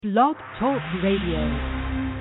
Blog Talk Radio.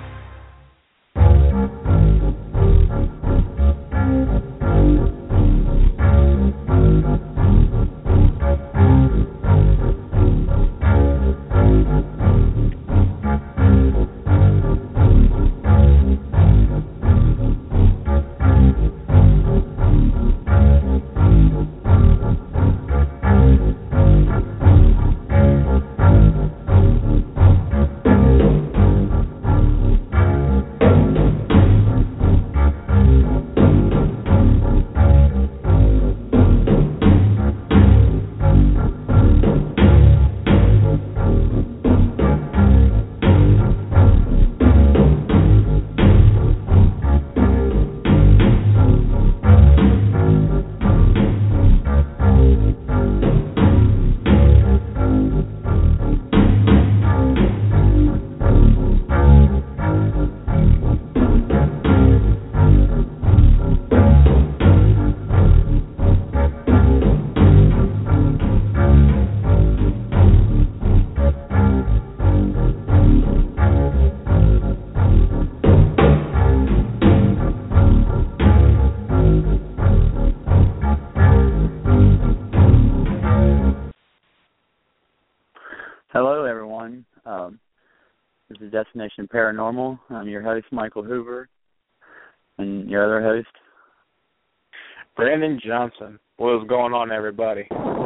Hello, everyone. This is Destination Paranormal. I'm your host, Michael Hoover, and your other host, Brandon Johnson. What's going on, everybody?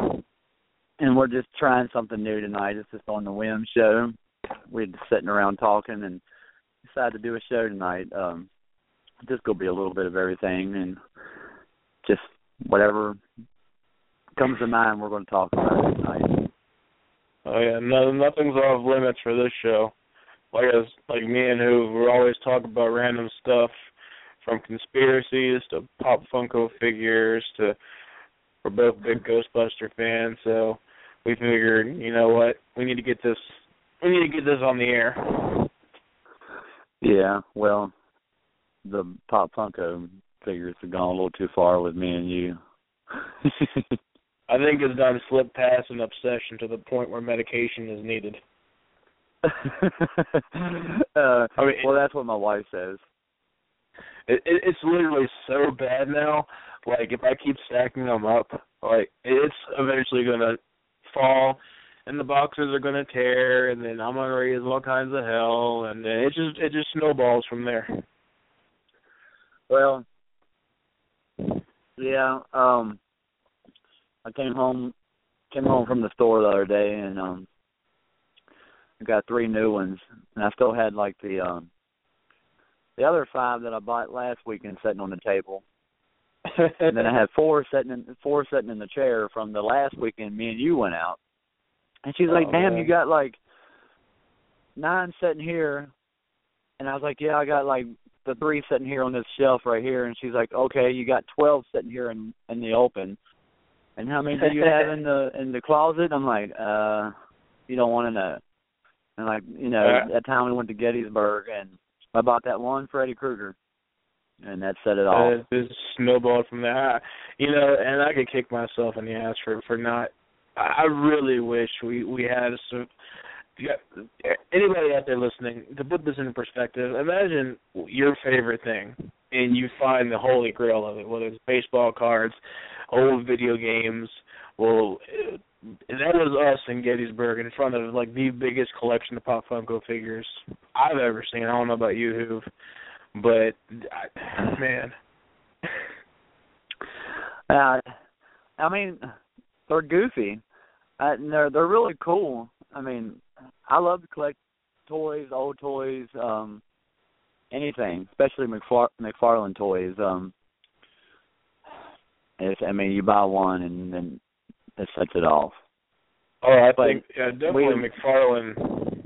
And we're just trying something new tonight. It's just on the whim show. We're just sitting around talking and decided to do a show tonight. Just going to be a little bit of everything and just whatever comes to mind, we're going to talk about it tonight. Oh yeah, nothing's off limits for this show. Like me and who we're always talking about random stuff, from conspiracies to pop Funko figures to we're both big Ghostbuster fans, so we figured, you know what, we need to get this on the air. Yeah, well, the pop Funko figures have gone a little too far with me and you. I think it's done slipped past an obsession to the point where medication is needed. Well, that's what my wife says. It's literally so bad now. Like, if I keep stacking them up, like, it's eventually going to fall, and the boxes are going to tear, and then I'm going to raise all kinds of hell, and then it just snowballs from there. Well, yeah, I came home from the store the other day, and I got 3 new ones, and I still had like the other 5 that I bought last weekend sitting on the table, and then I had 4 sitting in the chair from the last weekend me and you went out, and she's like, "Damn, you got like 9 sitting here," and I was like, "Yeah, I got like the 3 sitting here on this shelf right here," and she's like, "Okay, you got 12 sitting here in the open. And how many do you have in the closet?" I'm like, you don't want to know. And like, you know, that time we went to Gettysburg and I bought that one Freddy Krueger, and that set it off. It snowballed from there. You know, and I could kick myself in the ass for not. I really wish we had some. Anybody out there listening, to put this into perspective, imagine your favorite thing, and you find the holy grail of it, whether it's baseball cards, old video games. Well, that was us in Gettysburg in front of like the biggest collection of Pop Funko figures I've ever seen. I don't know about you, Hoov, but man. I mean, they're goofy. And they're really cool. I mean, I love to collect toys, old toys, anything, especially McFarlane toys. You buy one and then it sets it off. Oh, I think definitely McFarlane.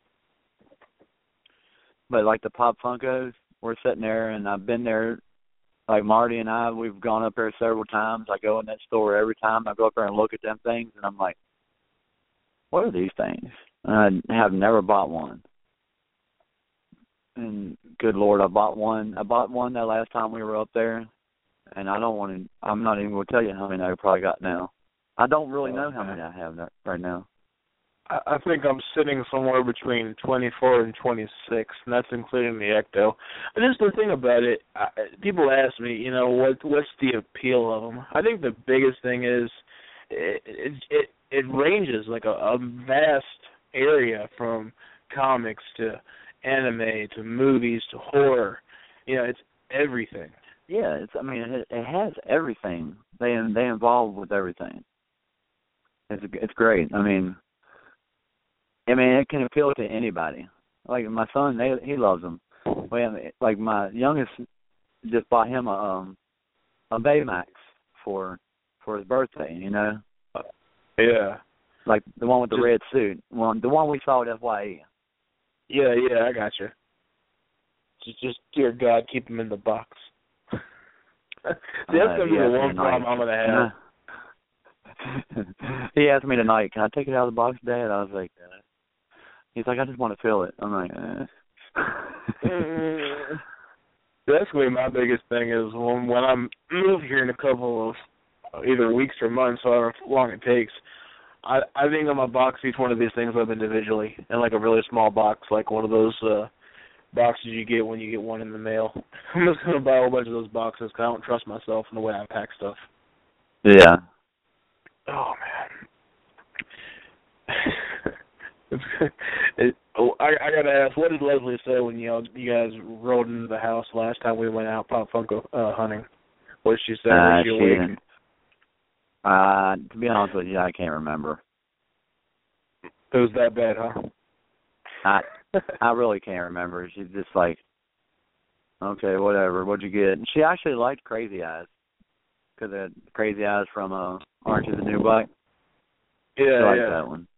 But like the Pop Funkos, we're sitting there, and I've been there. Like Marty and I, we've gone up there several times. I go in that store every time. I go up there and look at them things, and I'm like, what are these things? And I have never bought one. And good Lord, I bought one. I bought one that last time we were up there, and I'm not even going to tell you how many I probably got now. I don't really know how many I have right now. I think I'm sitting somewhere between 24 and 26, and that's including the ecto. And just the thing about it, people ask me, you know, what's the appeal of them? I think the biggest thing is it ranges like a vast area from comics to anime to movies to horror. You know, it's everything. Yeah, it has everything. They involve with everything. It's great. I mean, it can appeal to anybody. Like my son, he loves them. Like my youngest just bought him a Baymax for his birthday. You know. Yeah. Like the one with the red suit. The one we saw at FYE. Yeah, I got you. Just dear God, keep him in the box. See, that's gonna be the one problem I'm gonna have. He asked me tonight, "Can I take it out of the box, Dad?" I was like, he's like, "I just want to feel it." I'm like, That's gonna be my biggest thing is when I move here in a couple of either weeks or months, however long it takes. I think I'm gonna box each one of these things up individually in like a really small box, like one of those boxes you get when you get one in the mail. I'm just gonna buy a whole bunch of those boxes because I don't trust myself in the way I pack stuff. Yeah. Oh man. I gotta ask, what did Leslie say when you guys rode into the house last time we went out Pop Funko hunting? What did she say? Was she awake? To be honest with you, I can't remember. It was that bad, huh? I really can't remember. She's just like, okay, whatever. What'd you get? And she actually liked Crazy Eyes because Crazy Eyes from Orange Is the New Black. Yeah, she liked that one.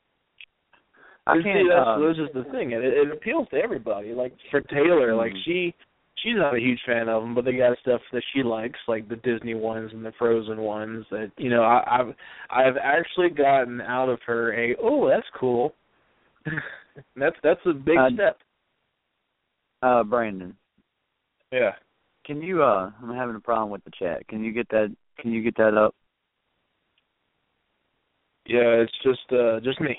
That's just the thing. It appeals to everybody. Like for Taylor, like she's not a huge fan of them, but they got stuff that she likes, like the Disney ones and the Frozen ones. That I've actually gotten out of her that's cool. That's a big step. Brandon. Yeah. Can you? I'm having a problem with the chat. Can you get that? Can you get that up? Yeah, it's just me.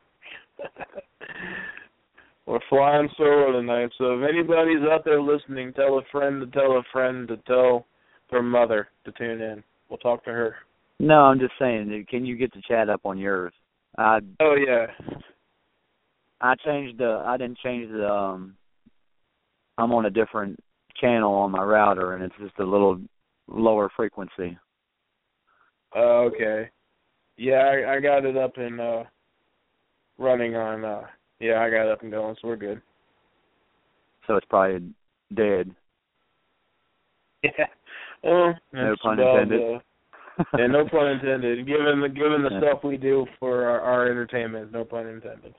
We're flying solo tonight, so if anybody's out there listening, tell a friend to tell a friend to tell their mother to tune in. We'll talk to her. No, I'm just saying, can you get the chat up on yours? Oh, yeah. I didn't change the, I'm on a different channel on my router, and it's just a little lower frequency. Okay. Yeah, I got it up and running on, I got it up and going, so we're good. So it's probably dead. Yeah. Well, no pun intended. Yeah, no pun intended. Given the stuff we do for our entertainment, no pun intended.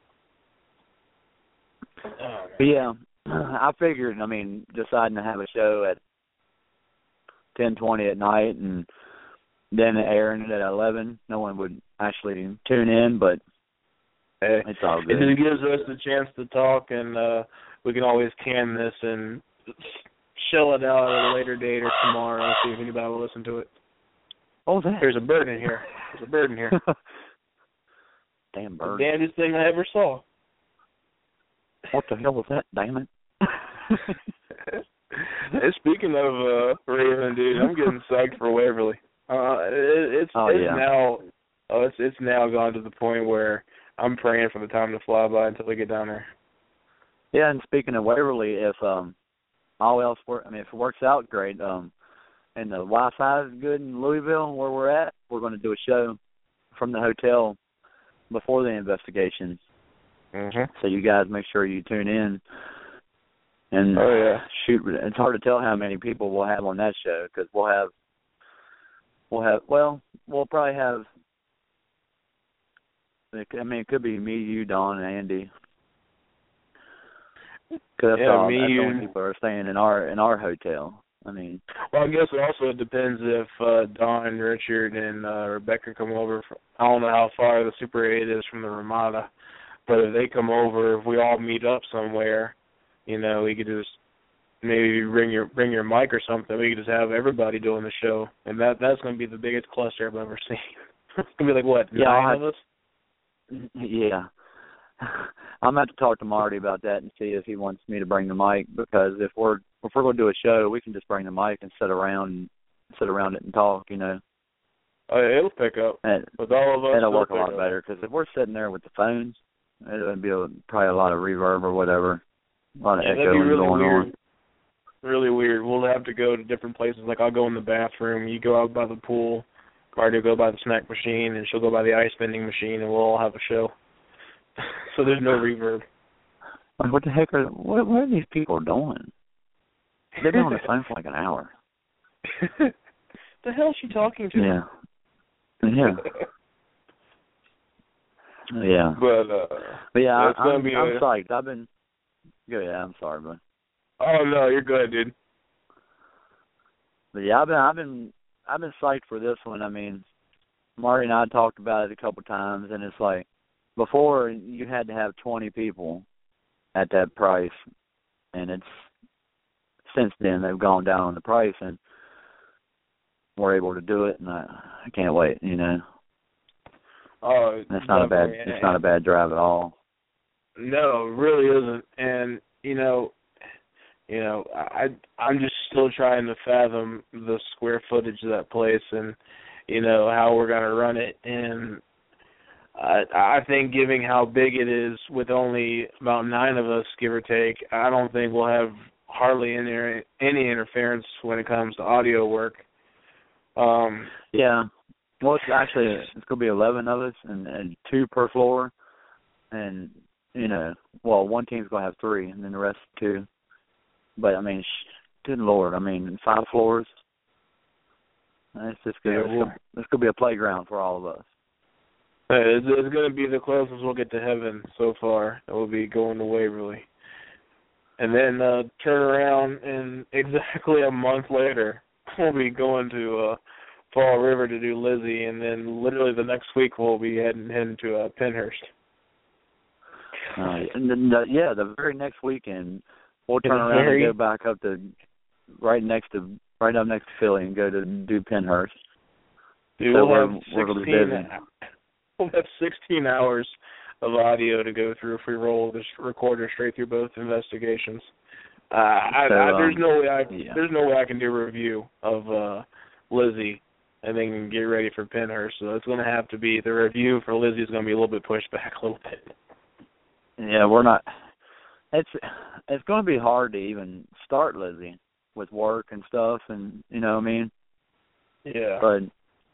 But yeah, I figured, deciding to have a show at 10:20 at night and then airing it at 11, no one would actually tune in, but hey, it's all good. It just gives us the chance to talk, and we can always can this and shell it out at a later date or tomorrow and see if anybody will listen to it. Oh, that. There's a bird in here. Damn bird. The damnedest thing I ever saw. What the hell was that, damn it? Hey, speaking of Raven, dude, I'm getting psyched for Waverly. It's now gone to the point where I'm praying for the time to fly by until we get down there. Yeah, and speaking of Waverly, if all else if it works out great, and the Wi-Fi is good in Louisville where we're at, we're going to do a show from the hotel before the investigation. Mm-hmm. So you guys make sure you tune in. And shoot, it's hard to tell how many people we'll have on that show because we'll probably have. It could be me, you, Don, and Andy. Because that's all people are staying in our hotel. Well, I guess it also depends if Don, Richard, and Rebecca come over. I don't know how far the Super 8 is from the Ramada, but if they come over, if we all meet up somewhere, we could just maybe bring your mic or something. We could just have everybody doing the show, and that's going to be the biggest cluster I've ever seen. It's going to be like, what, 9 of us? Yeah. I'm going to have to talk to Marty about that and see if he wants me to bring the mic, because if we're going to do a show, we can just bring the mic and sit around it and talk, you know. It'll pick up. And with all of us, it'll work a lot better, because if we're sitting there with the phones, it would be probably a lot of reverb or whatever, a lot of echoing really going weird. on. Really weird. We'll have to go to different places. Like, I'll go in the bathroom, you go out by the pool, Marty will go by the snack machine, and she'll go by the ice bending machine, and we'll all have a show. So there's no reverb. What the heck what are these people doing? They've been on the phone for like an hour. The hell is she talking to? Yeah. Yeah. Yeah. But yeah, I'm psyched. I've been. Yeah, I'm sorry, but. Oh no, you're good, dude. But yeah, I've been psyched for this one. I mean, Marty and I talked about it a couple times, and it's like before you had to have 20 people at that price, and it's since then they've gone down on the price, and we're able to do it, and I can't wait. You know. Oh, it's not a bad drive at all. No, it really isn't. And I'm just still trying to fathom the square footage of that place, and how we're gonna run it. And I think, given how big it is, with only about 9 of us, give or take, I don't think we'll have hardly any interference when it comes to audio work. Yeah. Well, it's going to be 11 of us, and 2 per floor, and one team's going to have 3, and then the rest 2. But I mean, good Lord, 5 floors. It's just good. It's going to be a playground for all of us. It's going to be the closest we'll get to heaven so far. It will be going to Waverly, and then turn around, and exactly a month later, we'll be going to Fall River to do Lizzie, and then literally the next week we'll be heading to Pennhurst. And then the very next weekend we'll turn around and go back up to right up next to Philly and go to do Pennhurst. Dude, so we'll have 16 hours of audio to go through if we roll this recorder straight through both investigations. There's no way I can do a review of Lizzie and then get ready for Pennhurst. So it's going to have to be, the review for Lizzie is going to be a little bit pushed back a little bit. Yeah, we're not. It's going to be hard to even start Lizzie with work and stuff, and you know what I mean. Yeah. But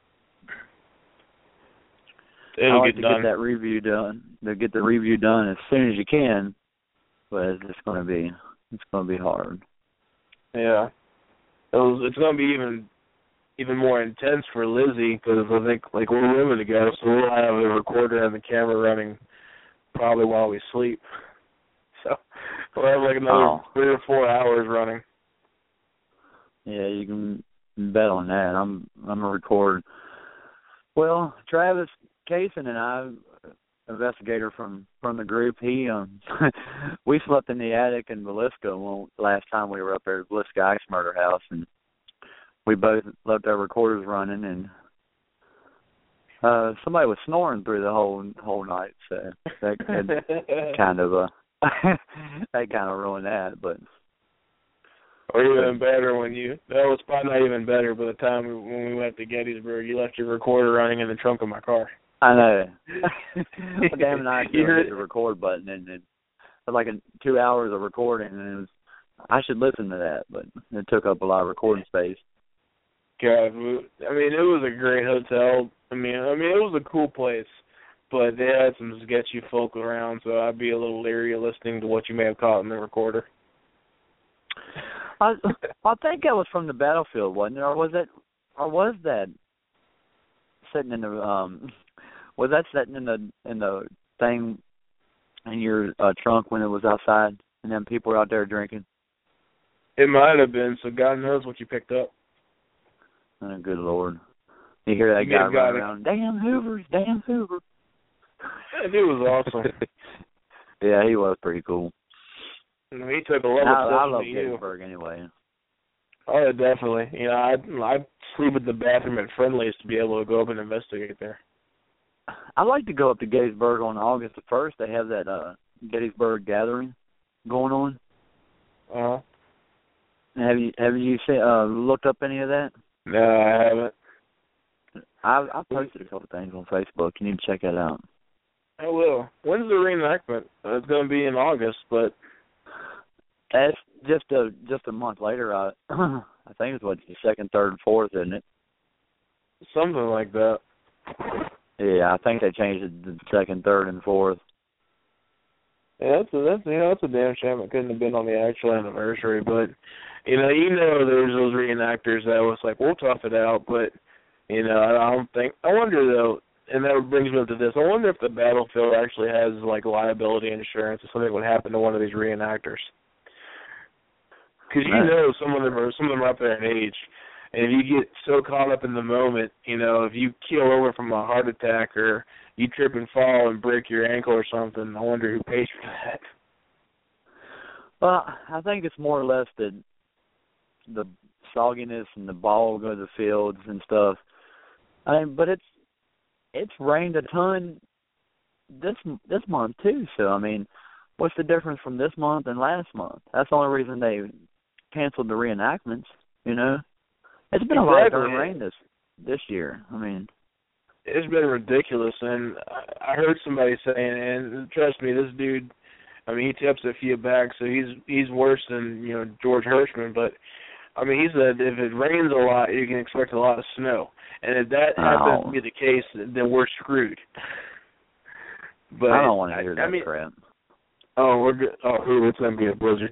it'll get that review done. To get the review done as soon as you can, but it's going to be hard. Yeah. It's going to be even more intense for Lizzie, because I think we're living together, so we'll have the recorder and the camera running probably while we sleep. So we'll have another 3 or 4 hours running. Yeah, you can bet on that. I'm gonna record. Well, Travis Kaysen and I, investigator from the group, he we slept in the attic in Villisca last time we were up there at Villisca Ice Murder House, and we both left our recorders running, and somebody was snoring through the whole night, so that kind of that kind of ruined that. But or even better, that was probably not even better. By the time when we went to Gettysburg, you left your recorder running in the trunk of my car. I know. Damn, and I hit the record button, and it was like 2 hours of recording, and I should listen to that, but it took up a lot of recording space. God, it was a great hotel. It was a cool place, but they had some sketchy folk around, so I'd be a little leery of listening to what you may have caught in the recorder. I think that was from the battlefield, wasn't it? Or was that sitting in the was that sitting in the thing in your trunk when it was outside and then people were out there drinking? It might have been, so God knows what you picked up. Oh, good Lord. You hear that guy running around, damn Hoovers, damn Hoover. That dude was awesome. Yeah, he was pretty cool. He took a level I step love to you. Gettysburg anyway. Oh, yeah, definitely. I'd sleep at the bathroom at Friendly's to be able to go up and investigate there. I like to go up to Gettysburg on August the 1st. They have that Gettysburg gathering going on. Uh-huh. Have you looked up any of that? No, I haven't. I posted a couple things on Facebook. You need to check that out. I will. When's the reenactment? It's going to be in August, but that's just a month later. I think it's the 2nd, 3rd, and 4th, isn't it? Something like that. Yeah, I think they changed it to 2nd, 3rd, and 4th. Yeah, that's a damn shame it couldn't have been on the actual anniversary. But there's those reenactors that was like, we'll tough it out. But I wonder though, and that brings me up to this. I wonder if the battlefield actually has like liability insurance if something would happen to one of these reenactors. Because some of them are up there in age, and if you get so caught up in the moment, if you keel over from a heart attack or you trip and fall and break your ankle or something, I wonder who pays for that. Well, I think it's more or less the sogginess and the ball go to the fields and stuff. But it's rained a ton this month too. So what's the difference from this month and last month? That's the only reason they canceled the reenactments. It's been a lot of rain this year. It's been ridiculous, and I heard somebody saying, and trust me, this dude, he tips a few back, so he's worse than George Hirschman. But he said if it rains a lot, you can expect a lot of snow, and if that happens to be the case, then we're screwed. But I don't want to hear that crap. Oh, we're good. Oh, it's going to be a blizzard.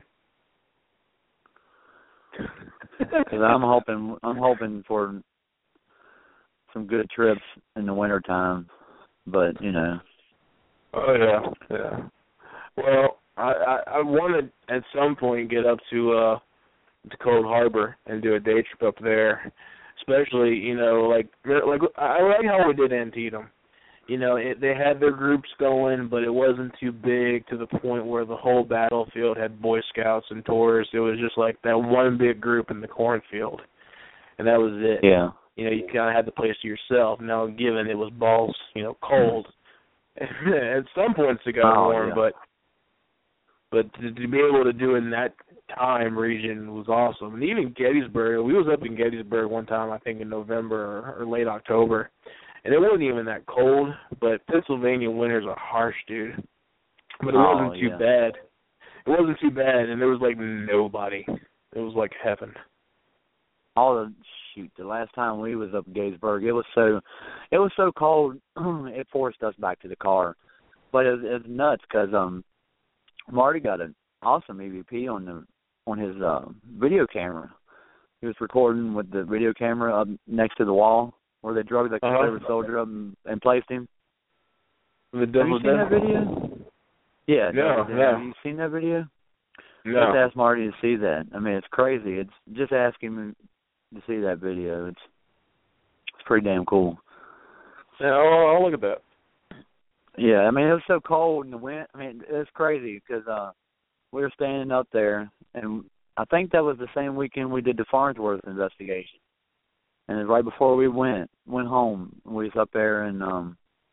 Because I'm hoping for some good trips in the wintertime, but Oh yeah. Well, I want to at some point get up to Cold Harbor and do a day trip up there, especially like I like how we did Antietam. They had their groups going, but it wasn't too big to the point where the whole battlefield had Boy Scouts and tours. It was just like that one big group in the cornfield, and that was it. Yeah. You kind of had the place to yourself. Now, given it was balls, cold, at some points it got warm, yeah. but to be able to do it in that time region was awesome. And even Gettysburg, we was up in Gettysburg one time, I think in November or late October. And it wasn't even that cold, but Pennsylvania winters are harsh, dude. But it wasn't too bad. It wasn't too bad, and there was like nobody. It was like heaven. The last time we was up in Gettysburg, it was so cold, it forced us back to the car. But it was nuts because Marty got an awesome EVP on his video camera. He was recording with the video camera up next to the wall, where they drug the Confederate soldier up and placed him. Have you seen that video? Yeah. No. Have you seen that video? No. Just ask Marty to see that. It's crazy. It's just ask him to see that video. It's pretty damn cool. Yeah, I'll look at that. Yeah, it was so cold in the wind. It's crazy because we were standing up there, and I think that was the same weekend we did the Farnsworth investigation. And right before we went home, we was up there and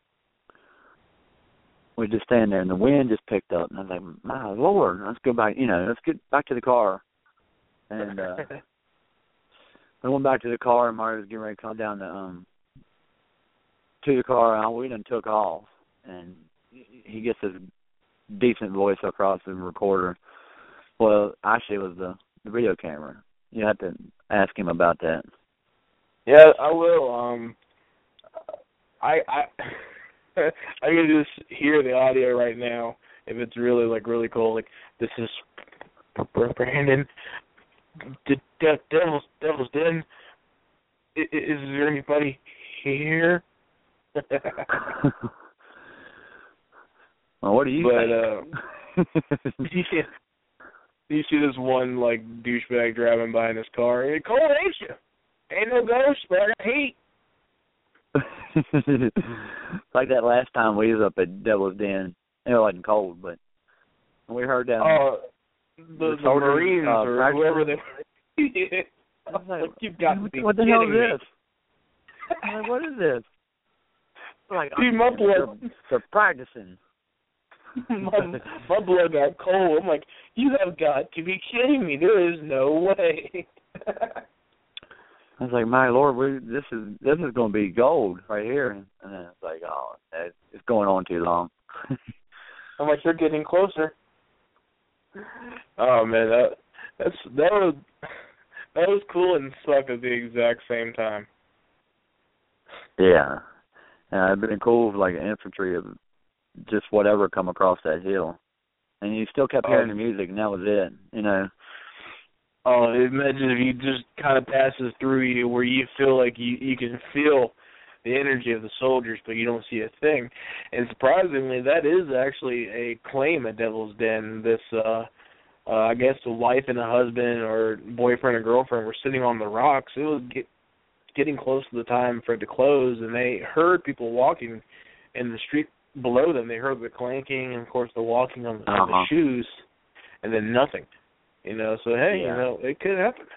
we just stand there, and the wind just picked up, and I was like, my Lord, let's go back. Let's get back to the car. And we went back to the car, and Marty was getting ready to come down to the car, and we done took off, and he gets his decent voice across the recorder. Well, actually, it was the video camera. You have to ask him about that. Yeah, I will. I can just hear the audio right now. If it's really really cool, like this is Brandon, Devil's Den. Is there anybody here? Well, what do you think? You see this one douchebag driving by in his car. Hey, cold, ain't you? Ain't no ghost, but I got heat. Like that last time we was up at Devil's Den. It wasn't cold, but we heard that. The Marines or whoever they were. You've got to be what the hell is me. this? What is this? Like, dude, my blood. They're practicing. my blood got cold. I'm like, you have got to be kidding me. There is no way. I was like, my Lord, this is going to be gold right here. And then it's like, oh, it's going on too long. I'm like, you're getting closer. Oh man, that was cool and sucked at the exact same time. Yeah, it'd been cool for like an infantry of just whatever come across that hill, and you still kept hearing the music, and that was it, you know. Oh, imagine if you just kind of passes through you, where you feel like you can feel the energy of the soldiers, but you don't see a thing. And surprisingly, that is actually a claim at Devil's Den. This, I guess, a wife and a husband or boyfriend or girlfriend were sitting on the rocks. It was getting close to the time for it to close, and they heard people walking in the street below them. They heard the clanking and, of course, the walking on the shoes, and then nothing. You know, so, hey, you know, it could happen.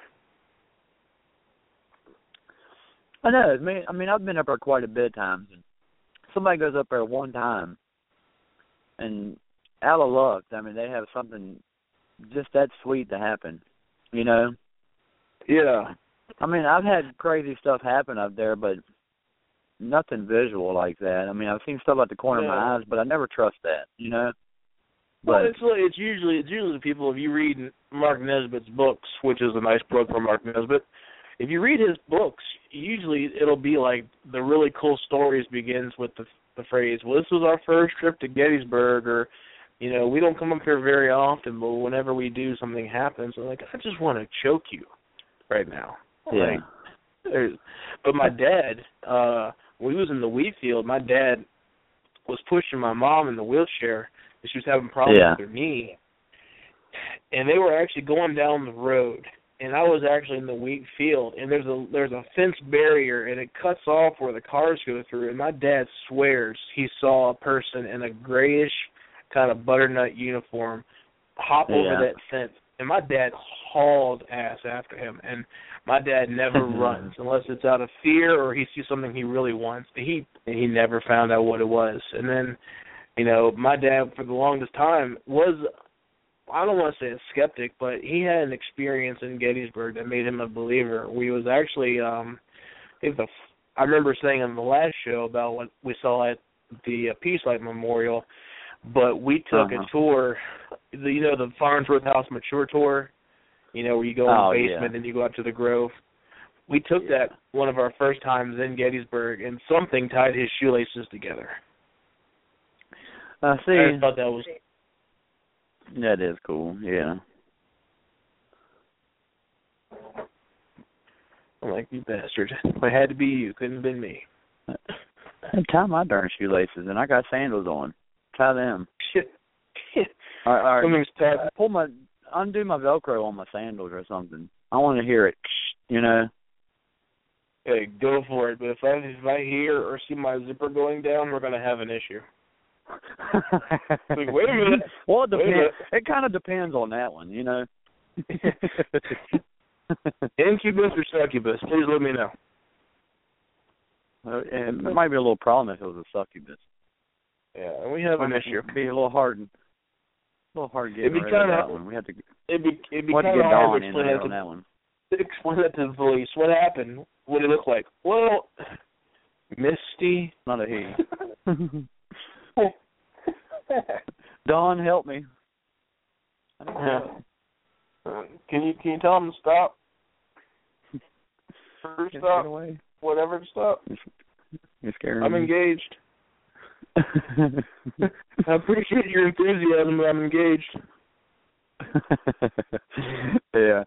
I know. I mean, I've been up there quite a bit of times. And somebody goes up there one time, and out of luck, I mean, they have something just that sweet to happen, you know? Yeah. I mean, I've had crazy stuff happen up there, but nothing visual like that. I mean, I've seen stuff out the corner of my eyes, but I never trust that, you know? Well, it's usually the people, if you read Mark Nesbitt's books, which is a nice book for Mark Nesbitt, if you read his books, usually it'll be like the really cool stories begins with the phrase, well, this was our first trip to Gettysburg, or, you know, we don't come up here very often, but whenever we do, something happens. I'm like, I just want to choke you right now. Yeah. Like, but my dad, when he was in the wheat field, my dad was pushing my mom in the wheelchair, and she was having problems with her knee. And they were actually going down the road, and I was actually in the wheat field, and there's a fence barrier, and it cuts off where the cars go through, and my dad swears he saw a person in a grayish kind of butternut uniform hop over that fence, and my dad hauled ass after him, and my dad never runs unless it's out of fear or he sees something he really wants. He never found out what it was. And then, you know, my dad for the longest time was, I don't want to say a skeptic, but he had an experience in Gettysburg that made him a believer. We was actually, I remember saying on the last show about what we saw at the Peace Light Memorial, but we took a tour, the Farnsworth House Mature Tour, you know, where you go in the basement and you go out to the Grove. We took that one of our first times in Gettysburg, and something tied his shoelaces together. I see. I just thought that was... That is cool, yeah. I'm like, you bastard. If it had to be you, couldn't have been me. Tie my darn shoelaces, and I got sandals on. Tie them. All right. Undo my Velcro on my sandals or something. I want to hear it, you know. Hey, go for it. But if I hear or see my zipper going down, we're going to have an issue. Like, wait a minute. Well, it depends. It kind of depends on that one, you know. Incubus or succubus? Please let me know. And it might be a little problem if it was a succubus. Yeah, and we have an issue. It'd be a little hard. Getting rid of that one. We had to. It'd be kind of hard to explain on that one. Explain that to the police. What happened? What did it look like? Well, misty. Not a he. Don, help me. Can you tell him to stop? Stop. Away. Whatever to stop. You're scaring I'm me. engaged. I appreciate your enthusiasm, but I'm engaged. Yeah.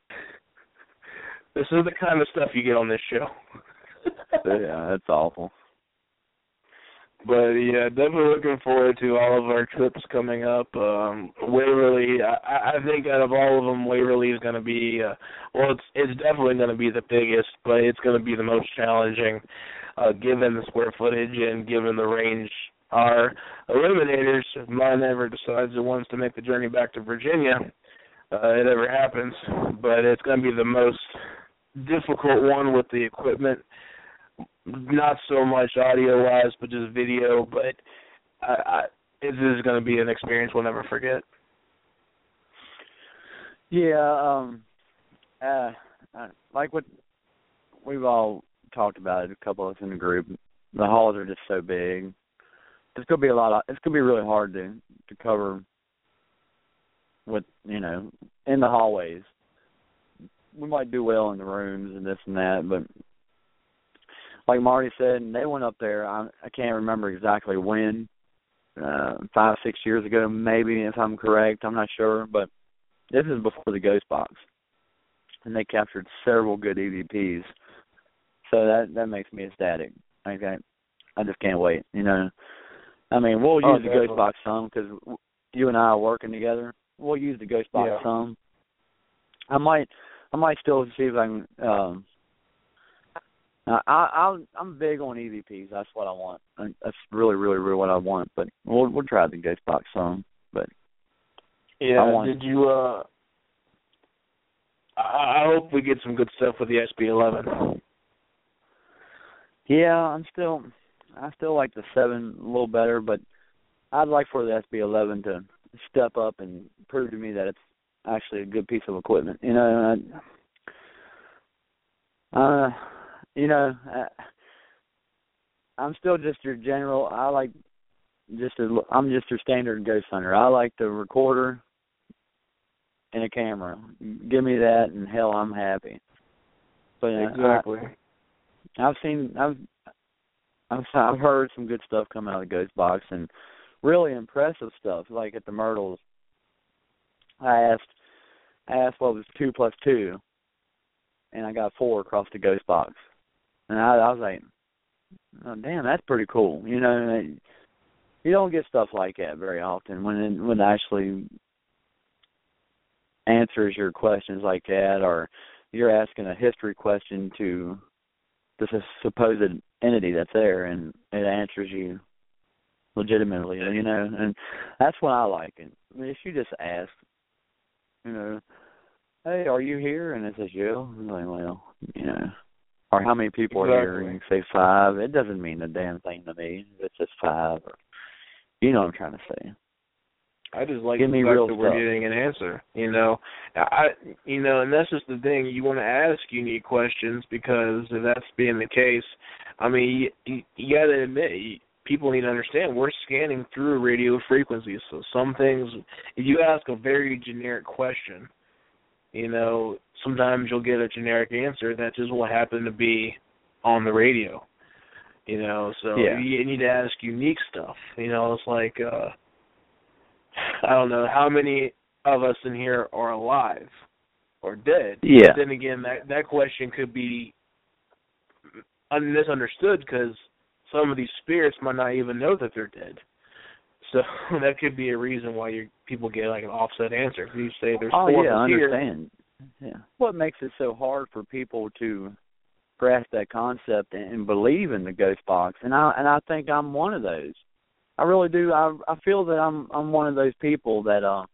This is the kind of stuff you get on this show. Yeah, that's awful. But, yeah, definitely looking forward to all of our trips coming up. Waverly, I think out of all of them, Waverly is going to be, it's definitely going to be the biggest, but it's going to be the most challenging, given the square footage and given the range. Our Eliminators, if mine ever decides it wants to make the journey back to Virginia, it ever happens, but it's going to be the most difficult one with the equipment. not so much audio-wise, but just video. But this is going to be an experience we'll never forget. Yeah, like what we've all talked about, a couple of us in the group, the halls are just so big. It's gonna be it's gonna be really hard to cover with, you know, in the hallways. We might do well in the rooms and this and that, but like Marty said, they went up there. I can't remember exactly when, 5-6 years ago, maybe, if I'm correct. I'm not sure, but this is before the Ghost Box, and they captured several good EVPs. So that makes me ecstatic. Okay, I just can't wait. You know, I mean, we'll use the Ghost Box some because you and I are working together. We'll use the Ghost Box some. I might still see if I can. I'm big on EVPs. That's what I want. That's really, really, really what I want. But we'll try the Ghost Box some. But did you? I hope we get some good stuff with the SB11. Yeah, I still like the 7 a little better, but I'd like for the SB11 to step up and prove to me that it's actually a good piece of equipment. You know, I'm still just your general. I'm just your standard ghost hunter. I like the recorder and a camera. Give me that, and hell, I'm happy. But exactly. I've heard some good stuff come out of the Ghost Box, and really impressive stuff. Like at the Myrtles, I asked what was 2 plus 2, and I got 4 across the Ghost Box, and I was like, oh, damn, that's pretty cool. You know, you don't get stuff like that very often when it actually answers your questions like that, or you're asking a history question to this supposed entity that's there, and it answers you legitimately, you know, and that's what I like. And I mean, if you just ask, you know, hey, are you here? And it says, yeah. I'm like, well, you know, or how many people are here? And you say 5. It doesn't mean a damn thing to me. It's just 5. Or, you know what I'm trying to say. I just like the fact that we're getting an answer, you know. And that's just the thing. You want to ask unique questions, because if that's being the case, I mean, you got to admit, people need to understand we're scanning through radio frequencies. So some things, if you ask a very generic question, you know, sometimes you'll get a generic answer that just will happen to be on the radio, you know. So you need to ask unique stuff. You know, it's like, I don't know how many of us in here are alive or dead. Yeah. But then again, that question could be misunderstood, because some of these spirits might not even know that they're dead. So that could be a reason why people get like an offset answer. If you say there's 4 of us here. I understand. Yeah. What makes it so hard for people to grasp that concept and believe in the Ghost Box? And I think I'm one of those. I really do. I feel that I'm one of those people that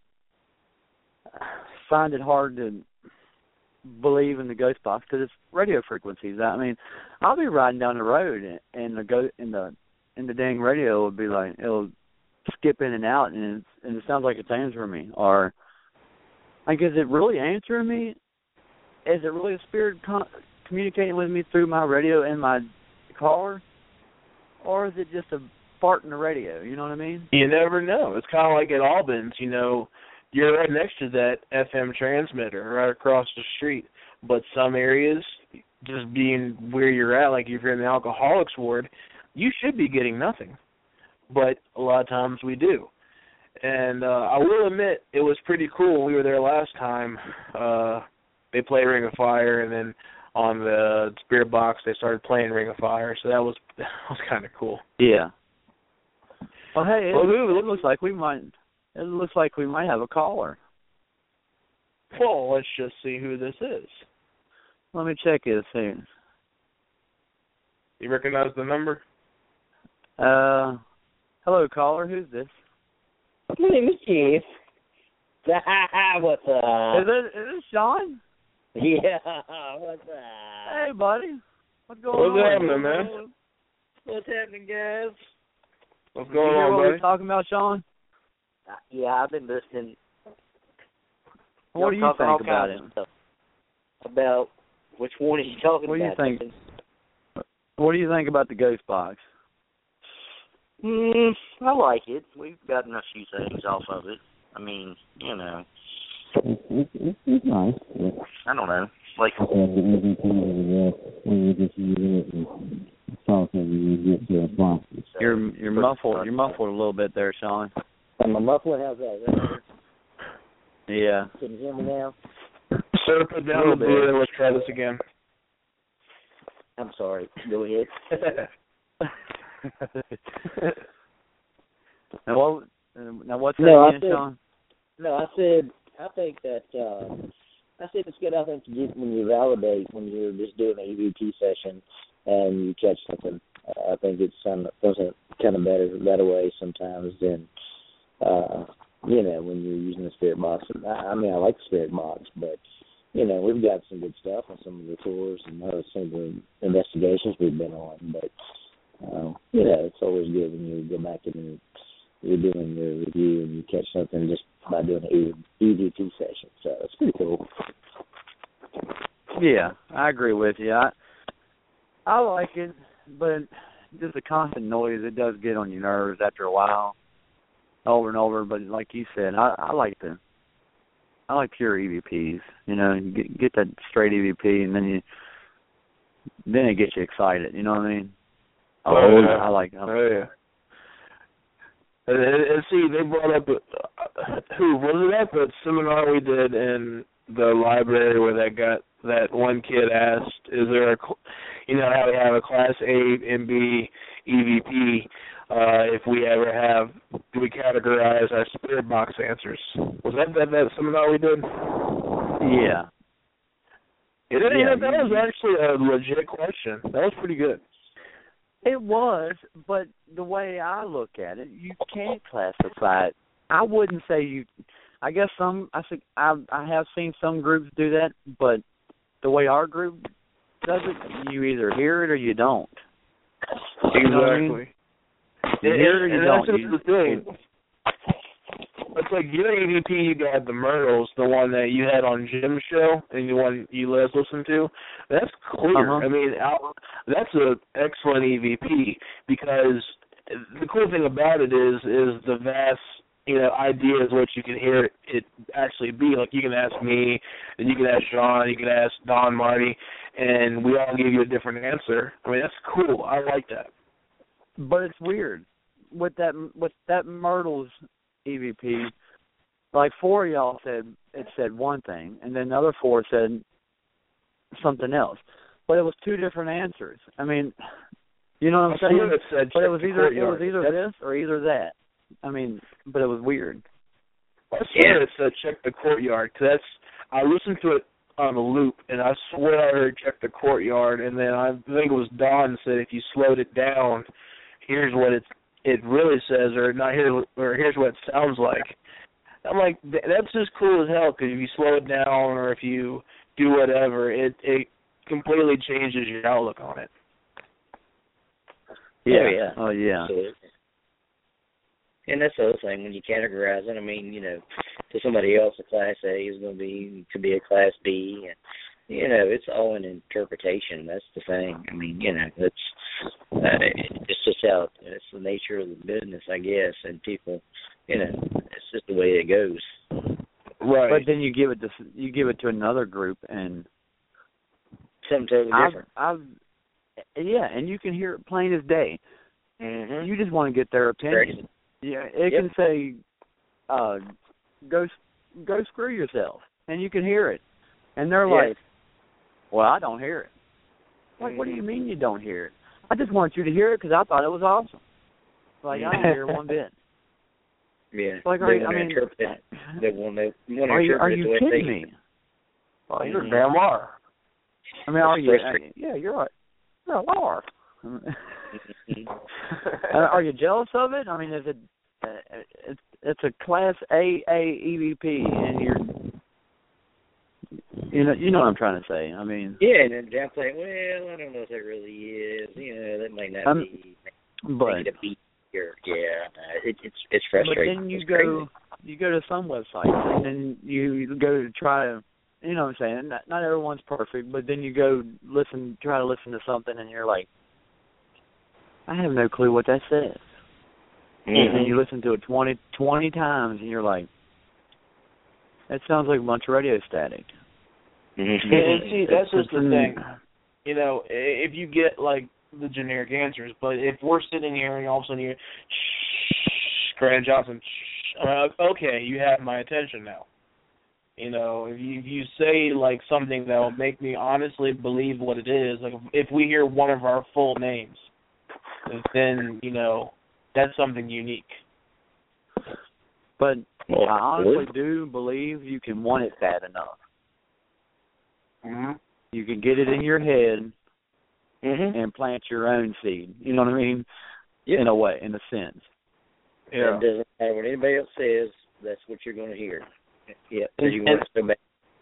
find it hard to believe in the Ghost Box, because it's radio frequencies. I mean, I'll be riding down the road and the dang radio will be like, it'll skip in and out, and it sounds like it's answering me. Or like, is it really answering me? Is it really a spirit communicating with me through my radio in my car, or is it just a fart in the radio? You know what I mean? You never know. It's kind of like at Albans, you know, you're right next to that FM transmitter right across the street, but some areas, just being where you're at, like if you're in the alcoholics ward, you should be getting nothing, but a lot of times we do. And I will admit, it was pretty cool. We were there last time. They played Ring of Fire, and then on the Spirit Box they started playing Ring of Fire, so that was kind of cool. Yeah. Well, hey, it looks like we might. It looks like we might have a caller. Well, let's just see who this is. Let me check it. See. You recognize the number? Hello, caller. Who's this? My name is Keith. What's up? Is this Sean? Yeah. What's up? Hey, buddy. What's going on? What's happening, man? What's happening, guys? What's You going hear on, what buddy? we're talking about, Sean? Yeah, I've been listening. What do you Talking all think about kinds it? of stuff. About which one are you talking What do you about? think? What do you think about the Ghost Box? I like it. We've gotten a few things off of it. I mean, you know. It's nice. Yeah. I don't know. Like, The EVP when you just use it and talk and you get to a box. You're muffled. You're muffled a little bit there, Sean. am I muffling? How's that? Is that better? Yeah. Can you hear me now? Sir, put down the blue and let's try this again. I'm sorry. Go ahead. Now what's that No, I again, said- Sean? No, I think that it's good. I think to get when you validate when you're just doing an EVP session and you catch something. I think it's something kind of better way sometimes than when you're using the spirit box. I mean, I like the spirit box, but we've got some good stuff on some of the tours and some of the investigations we've been on. But it's always good when you go back and you're doing your review and you catch something just by doing an EVP session. So it's pretty cool. Yeah, I agree with you. I like it, but just the constant noise, it does get on your nerves after a while, over and over. But like you said, I like pure EVPs. You get that straight EVP, and then it gets you excited. You know what I mean? Oh, yeah. I like. Oh, yeah. And see, they brought up who was it at the seminar we did in the library where that one kid asked, "Is there how we have a Class A and B EVP? If we ever have, do we categorize our spirit box answers?" Was that seminar we did? Yeah. That was actually a legit question. That was pretty good. It was, but the way I look at it, you can't classify it. I wouldn't say you. I guess I have seen some groups do that, but the way our group does it, you either hear it or you don't. Exactly. You know what I mean? You hear it or you don't. That's just the thing. It's like your EVP, you got the Myrtles, the one that you had on Jim's show, and the one you let us listen to. That's clear. Uh-huh. I mean, that's an excellent EVP because the cool thing about it is the vast, idea is what you can hear it actually be. Like you can ask me, and you can ask Sean, you can ask Don, Marty, and we all give you a different answer. I mean, that's cool. I like that. But it's weird with that Myrtles EVP. Like 4 of y'all said one thing, and then the other 4 said something else. But it was 2 different answers. I mean, you know what I'm saying? But it was either this or either that. I mean, but it was weird. I swear it said check the courtyard. Cause I listened to it on a loop, and I swear I heard check the courtyard, and then I think it was Don said if you slowed it down, here's what it really says, or not here, or here's what it sounds like. I'm like, that's just cool as hell, because if you slow it down or if you do whatever, it completely changes your outlook on it. Yeah. Oh, yeah. Absolutely. And that's the other thing, when you categorize it, I mean, to somebody else, a Class A is going to could be a Class B, and, it's all an interpretation. That's the thing. I mean, it's just how, it's the nature of the business, I guess, and people, it's just the way it goes. Right. But then you give it to another group, and something totally different. And you can hear it plain as day. Mm-hmm. You just want to get their opinion. Crazy. Yeah, it can say, go screw yourself, and you can hear it. And they're like, well, I don't hear it. Like, what do you mean you don't hear it? I just want you to hear it because I thought it was awesome. Like, I don't hear it one bit. Yeah. Like, they want to interpret it. They want to interpret are it you the way kidding they me? Oh, you're a damn liar. I mean, are you? Yeah, you're right. You're a liar. Are you jealous of it? I mean, is it? It's a Class A EVP, and You know what I'm trying to say. I mean, yeah, and then downplaying. Well, I don't know if that really is. That might not be. But make it a beat here. Yeah, it's frustrating. But then you go to some websites and then you go to try to, you know what I'm saying? Not everyone's perfect, but then you go try to listen to something and you're like, I have no clue what that says. Mm-hmm. And you listen to it 20 times and you're like, that sounds like a bunch of radio static. Mm-hmm. And see, that's just the thing. If you get like the generic answers, but if we're sitting here and all of a sudden you Grant Johnson, okay, you have my attention now. If you say like something that will make me honestly believe what it is, like if we hear one of our full names, then that's something unique. But I honestly do believe you can want it bad enough. Mm-hmm. You can get it in your head and plant your own seed. You know what I mean? Yeah. In a way, in a sense. Yeah. It doesn't matter what anybody else says. That's what you're going to hear. Yeah. Because you want it so bad.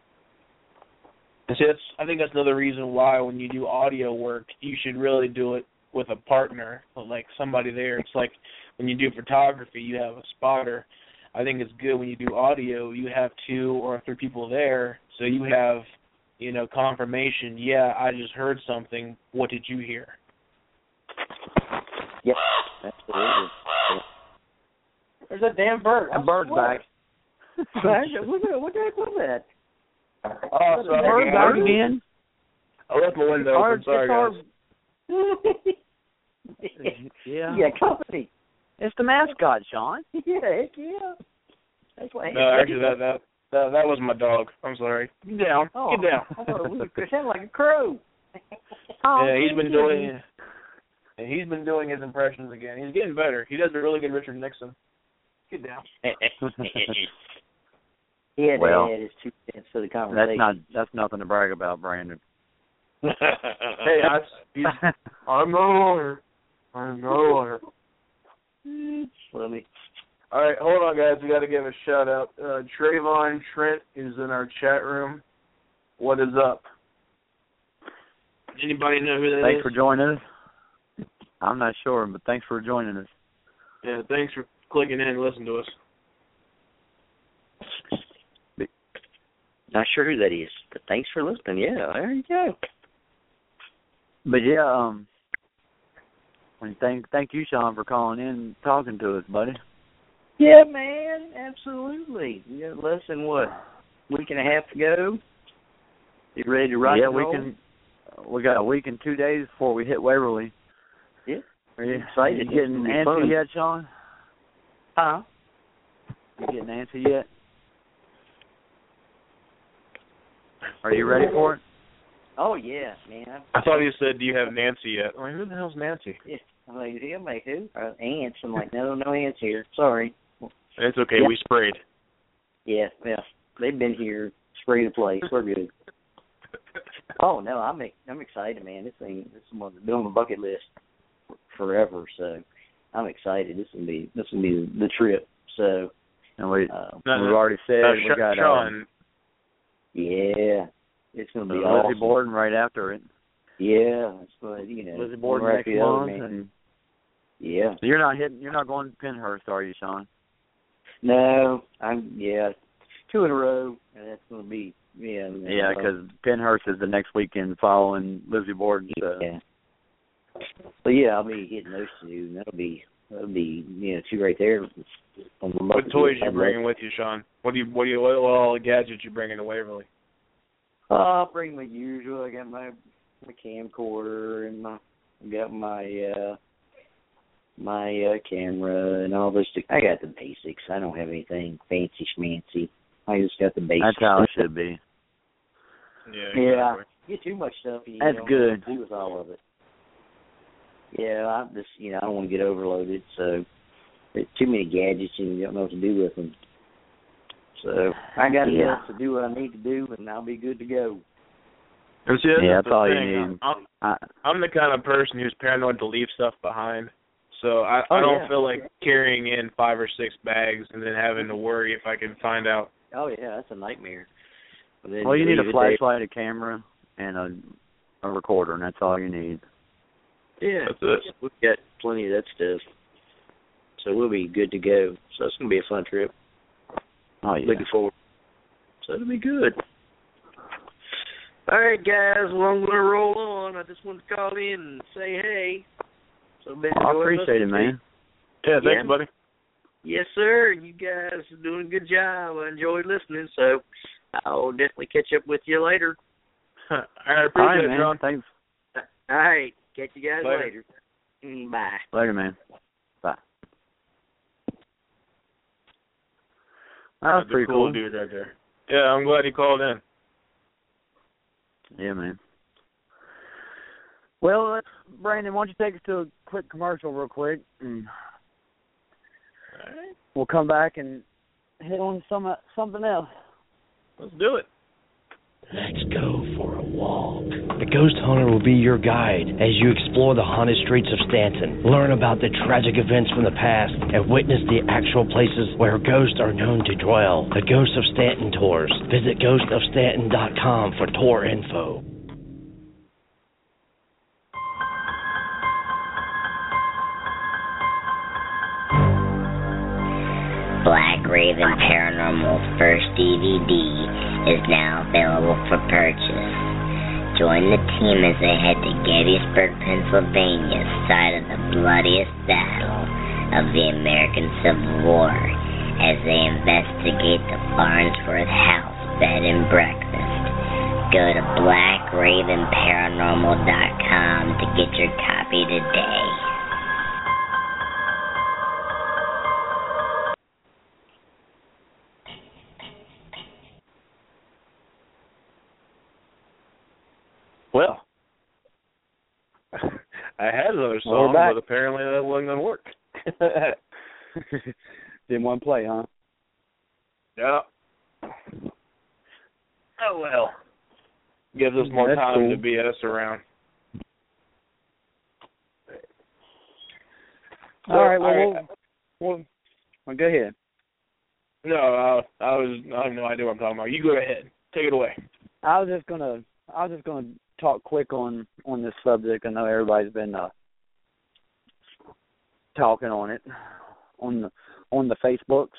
See, I think that's another reason why when you do audio work, you should really do it with a partner, like somebody there. It's like when you do photography, you have a spotter. I think it's good when you do audio, you have 2 or 3 people there, so you have, confirmation. Yeah, I just heard something. What did you hear? Yep, absolutely. There's that damn bird. A bird's back. What the heck was that? Oh, A bird back again? I left my window open. Sorry, guys. Yeah. Yeah, company. It's the mascot, Sean. Yeah, heck yeah. That's why. No, actually, that was my dog. I'm sorry. Get down. Oh, Get down. It sounded like a crow. Yeah, he's been doing his impressions again. He's getting better. He does a really good Richard Nixon. Get down. He had Well, to add his 2 cents to the conversation. That's nothing to brag about, Brandon. Hey, I'm no lawyer. I'm no lawyer. Funny. All right, hold on, guys. We got to give a shout out. Trayvon Trent is in our chat room. What is up? Anybody know who that is? Thanks for joining us. I'm not sure, but thanks for joining us. Yeah, thanks for clicking in and listening to us. Not sure who that is, but thanks for listening. Yeah, there you go. But yeah, thank you, Sean, for calling in and talking to us, buddy. Yeah, man, absolutely. We got less than week and a half to go. You ready to rock? Yeah, and roll? we got a week and 2 days before we hit Waverly. Yeah. Are you excited? You getting antsy yet, Sean? Huh? You getting antsy yet? Are you ready for it? Oh yeah, man. I thought you said, "Do you have Nancy yet?" I'm like, who the hell's Nancy? Yeah. I'm like, yeah, like who? Ants. I'm like, no ants here. Sorry. It's okay. Yeah. We sprayed. Yeah. They've been here, sprayed the place. We're good. Oh no, I'm excited, man. This has been on the bucket list forever. So I'm excited. This will be the trip. So. And we've already said we got Sean. Yeah, it's going to be awesome. Lizzie Borden right after it. Yeah, it's Lizzie Borden next month, and yeah. So you're not going to Pennhurst, are you, Sean? No, 2 in a row, and that's going to be Yeah, because Pennhurst is the next weekend following Lizzie Borden. So. Yeah. So yeah, I'll be hitting those 2, and that'll be 2 right there. What toys you bringing with you, Sean? What all the gadgets you bringing to Waverly? I'll bring my usual. I got my camcorder and I got my camera and all those things. I got the basics. I don't have anything fancy schmancy. I just got the basics. That's how it should be. Yeah. Exactly. Yeah. Get too much stuff. That's good. Do with all of it. Yeah, I just I don't want to get overloaded. So there's too many gadgets and you don't know what to do with them. So I got enough to do what I need to do, and I'll be good to go. That's all you need. I'm the kind of person who's paranoid to leave stuff behind. So I don't feel like carrying in 5 or 6 bags and then having to worry if I can find out. Oh, yeah, that's a nightmare. Well, you need a flashlight, a camera, and a recorder, and that's all you need. Yeah, we've got plenty of that stuff. So we'll be good to go. So it's going to be a fun trip. Oh, yeah. Looking forward. So it'll be good. All right, guys. Well, I'm going to roll on. I just wanted to call in and say hey. So I appreciate it, man. Yeah, thanks, buddy. Yes, sir. You guys are doing a good job. I enjoyed listening, so I'll definitely catch up with you later. I appreciate it, man. John. Thanks. All right. Catch you guys Later. later. Bye. Later, man. Bye. That was pretty cool. Dude right there. Yeah, I'm glad he called in. Yeah, man. Well, Brandon, why don't you take us to a quick commercial real quick, and All right. we'll come back and hit on something else. Let's do it. Let's go for a walk. The Ghost Hunter will be your guide as you explore the haunted streets of Stanton. Learn about the tragic events from the past and witness the actual places where ghosts are known to dwell. The Ghost of Stanton tours. Visit ghostofstanton.com for tour info. Black Raven Paranormal's first DVD is now available for purchase. Join the team as they head to Gettysburg, Pennsylvania, site of the bloodiest battle of the American Civil War, as they investigate the Farnsworth House bed and breakfast. Go to blackravenparanormal.com to get your copy today. Well, I had another song, but apparently that wasn't going to work. Didn't want to play, huh? Yeah. Oh, well. Gives us more time to BS around. All right, well, go ahead. No, I have no idea what I'm talking about. You go ahead. Take it away. I was just gonna talk quick on this subject. I know everybody's been talking on it on the Facebooks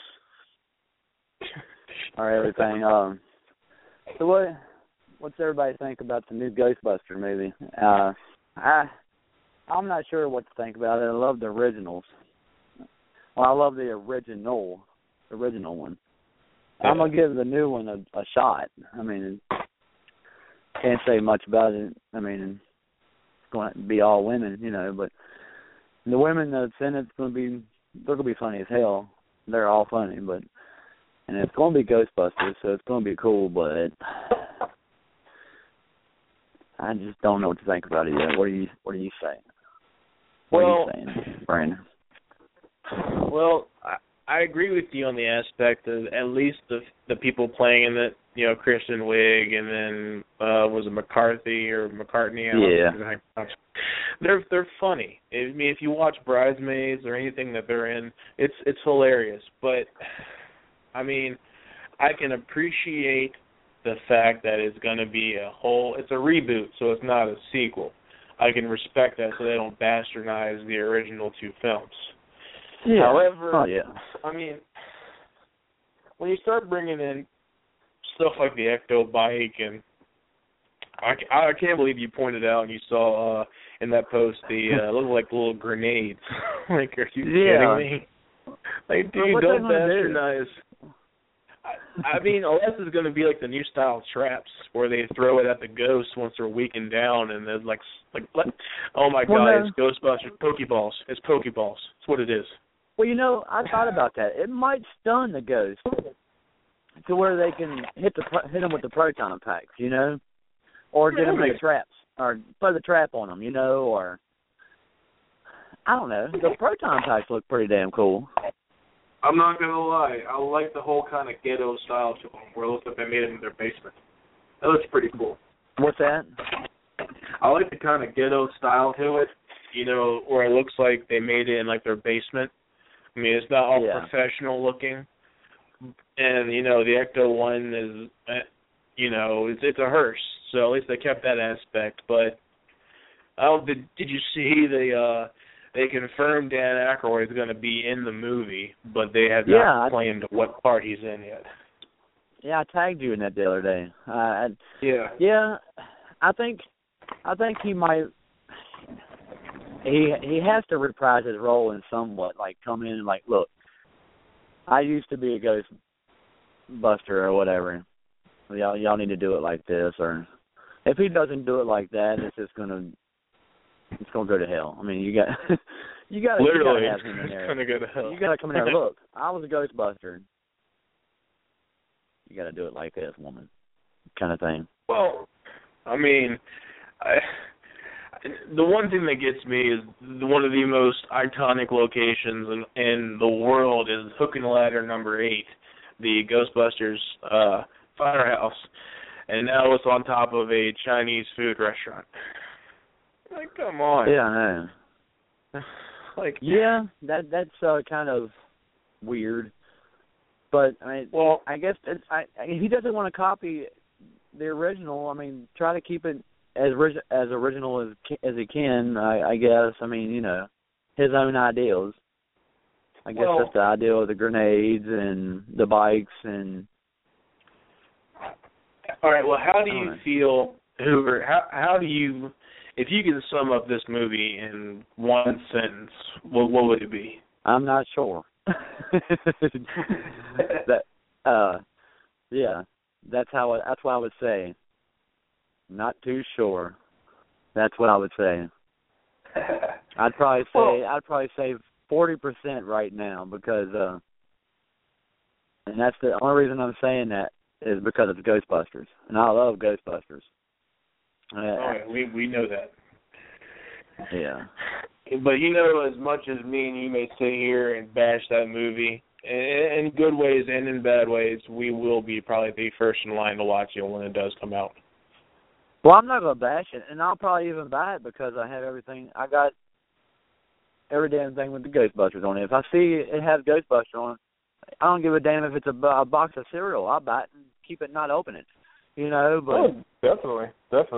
or everything. So what's everybody think about the new Ghostbuster movie? I'm not sure what to think about it. I love the originals. Well, I love the original one. Yeah. I'm gonna give the new one a shot. I mean, can't say much about it. I mean, it's going to be all women, but the women that's in it's they're going to be funny as hell. They're all funny, and it's going to be Ghostbusters, so it's going to be cool, but I just don't know what to think about it yet. What are you saying? What are you saying, Brandon? Well, I agree with you on the aspect of at least the people playing in it. Kristen Wiig, and then was it McCarthy or McCartney? Yeah. They're funny. I mean, if you watch Bridesmaids or anything that they're in, it's hilarious. But I mean, I can appreciate the fact that it's going to be it's a reboot, so it's not a sequel. I can respect that, so they don't bastardize the original two films. Yeah. However, I mean, when you start bringing in stuff like the Ecto bike, and I can't believe you pointed out and you saw in that post the look like little grenades. Like, are you kidding me? Like, dude, don't bastardize. I mean, unless it's going to be like the new style traps where they throw it at the ghosts once they're weakened down, and there's like oh my God, it's Ghostbusters Pokeballs. It's Pokeballs. That's what it is. Well, I thought about that. It might stun the ghost to where they can hit them with the proton packs, or get them in the traps, or put the trap on them, or I don't know. The proton packs look pretty damn cool. I'm not gonna lie, I like the whole kind of ghetto style to them, where it looks like they made it in their basement. That looks pretty cool. What's that? I like the kind of ghetto style to it, where it looks like they made it in like their basement. I mean, it's not all professional looking. And, the Ecto one is, You know, it's a hearse, so at least they kept that aspect. But did you see they confirmed Dan Aykroyd is going to be in the movie, but they have not claimed what part he's in yet. Yeah, I tagged you in that the other day. Yeah, I think he might. He has to reprise his role in somewhat, like come in and like, look, I used to be a Ghostbuster or whatever. Y'all need to do it like this, or if he doesn't do it like that, it's gonna go to hell. I mean, you got literally, you gotta have him in there. It's gonna go to hell. You gotta come in there. Look, I was a Ghostbuster. You gotta do it like this, woman, kind of thing. Well, I mean, the one thing that gets me is one of the most iconic locations in the world is Hook and Ladder number 8, the Ghostbusters firehouse, and now it's on top of a Chinese food restaurant. Like, come on. Yeah, I know. Like, yeah, that's kind of weird. But I mean, well, I guess he doesn't want to copy the original. I mean, try to keep it as original as he can. I guess. I mean, you know, his own ideals. I guess that's the ideal of the grenades and the bikes and. All right. Well, how do you feel, Hoover? How do you, if you can sum up this movie in one sentence, what would it be? I'm not sure. Yeah, that's what I would say. Not too sure. That's what I would say. I'd probably say 40% right now because, and that's the only reason I'm saying that is because it's Ghostbusters, and I love Ghostbusters. We know that. Yeah. But you know, as much as me and you may sit here and bash that movie, in good ways and in bad ways, we will be probably the first in line to watch it when it does come out. Well, I'm not going to bash it, and I'll probably even buy it because I have everything. I got every damn thing with the Ghostbusters on it. If I see it has Ghostbusters on it, I don't give a damn if it's a box of cereal. I'll buy it and keep it, not open it. You know, but definitely. But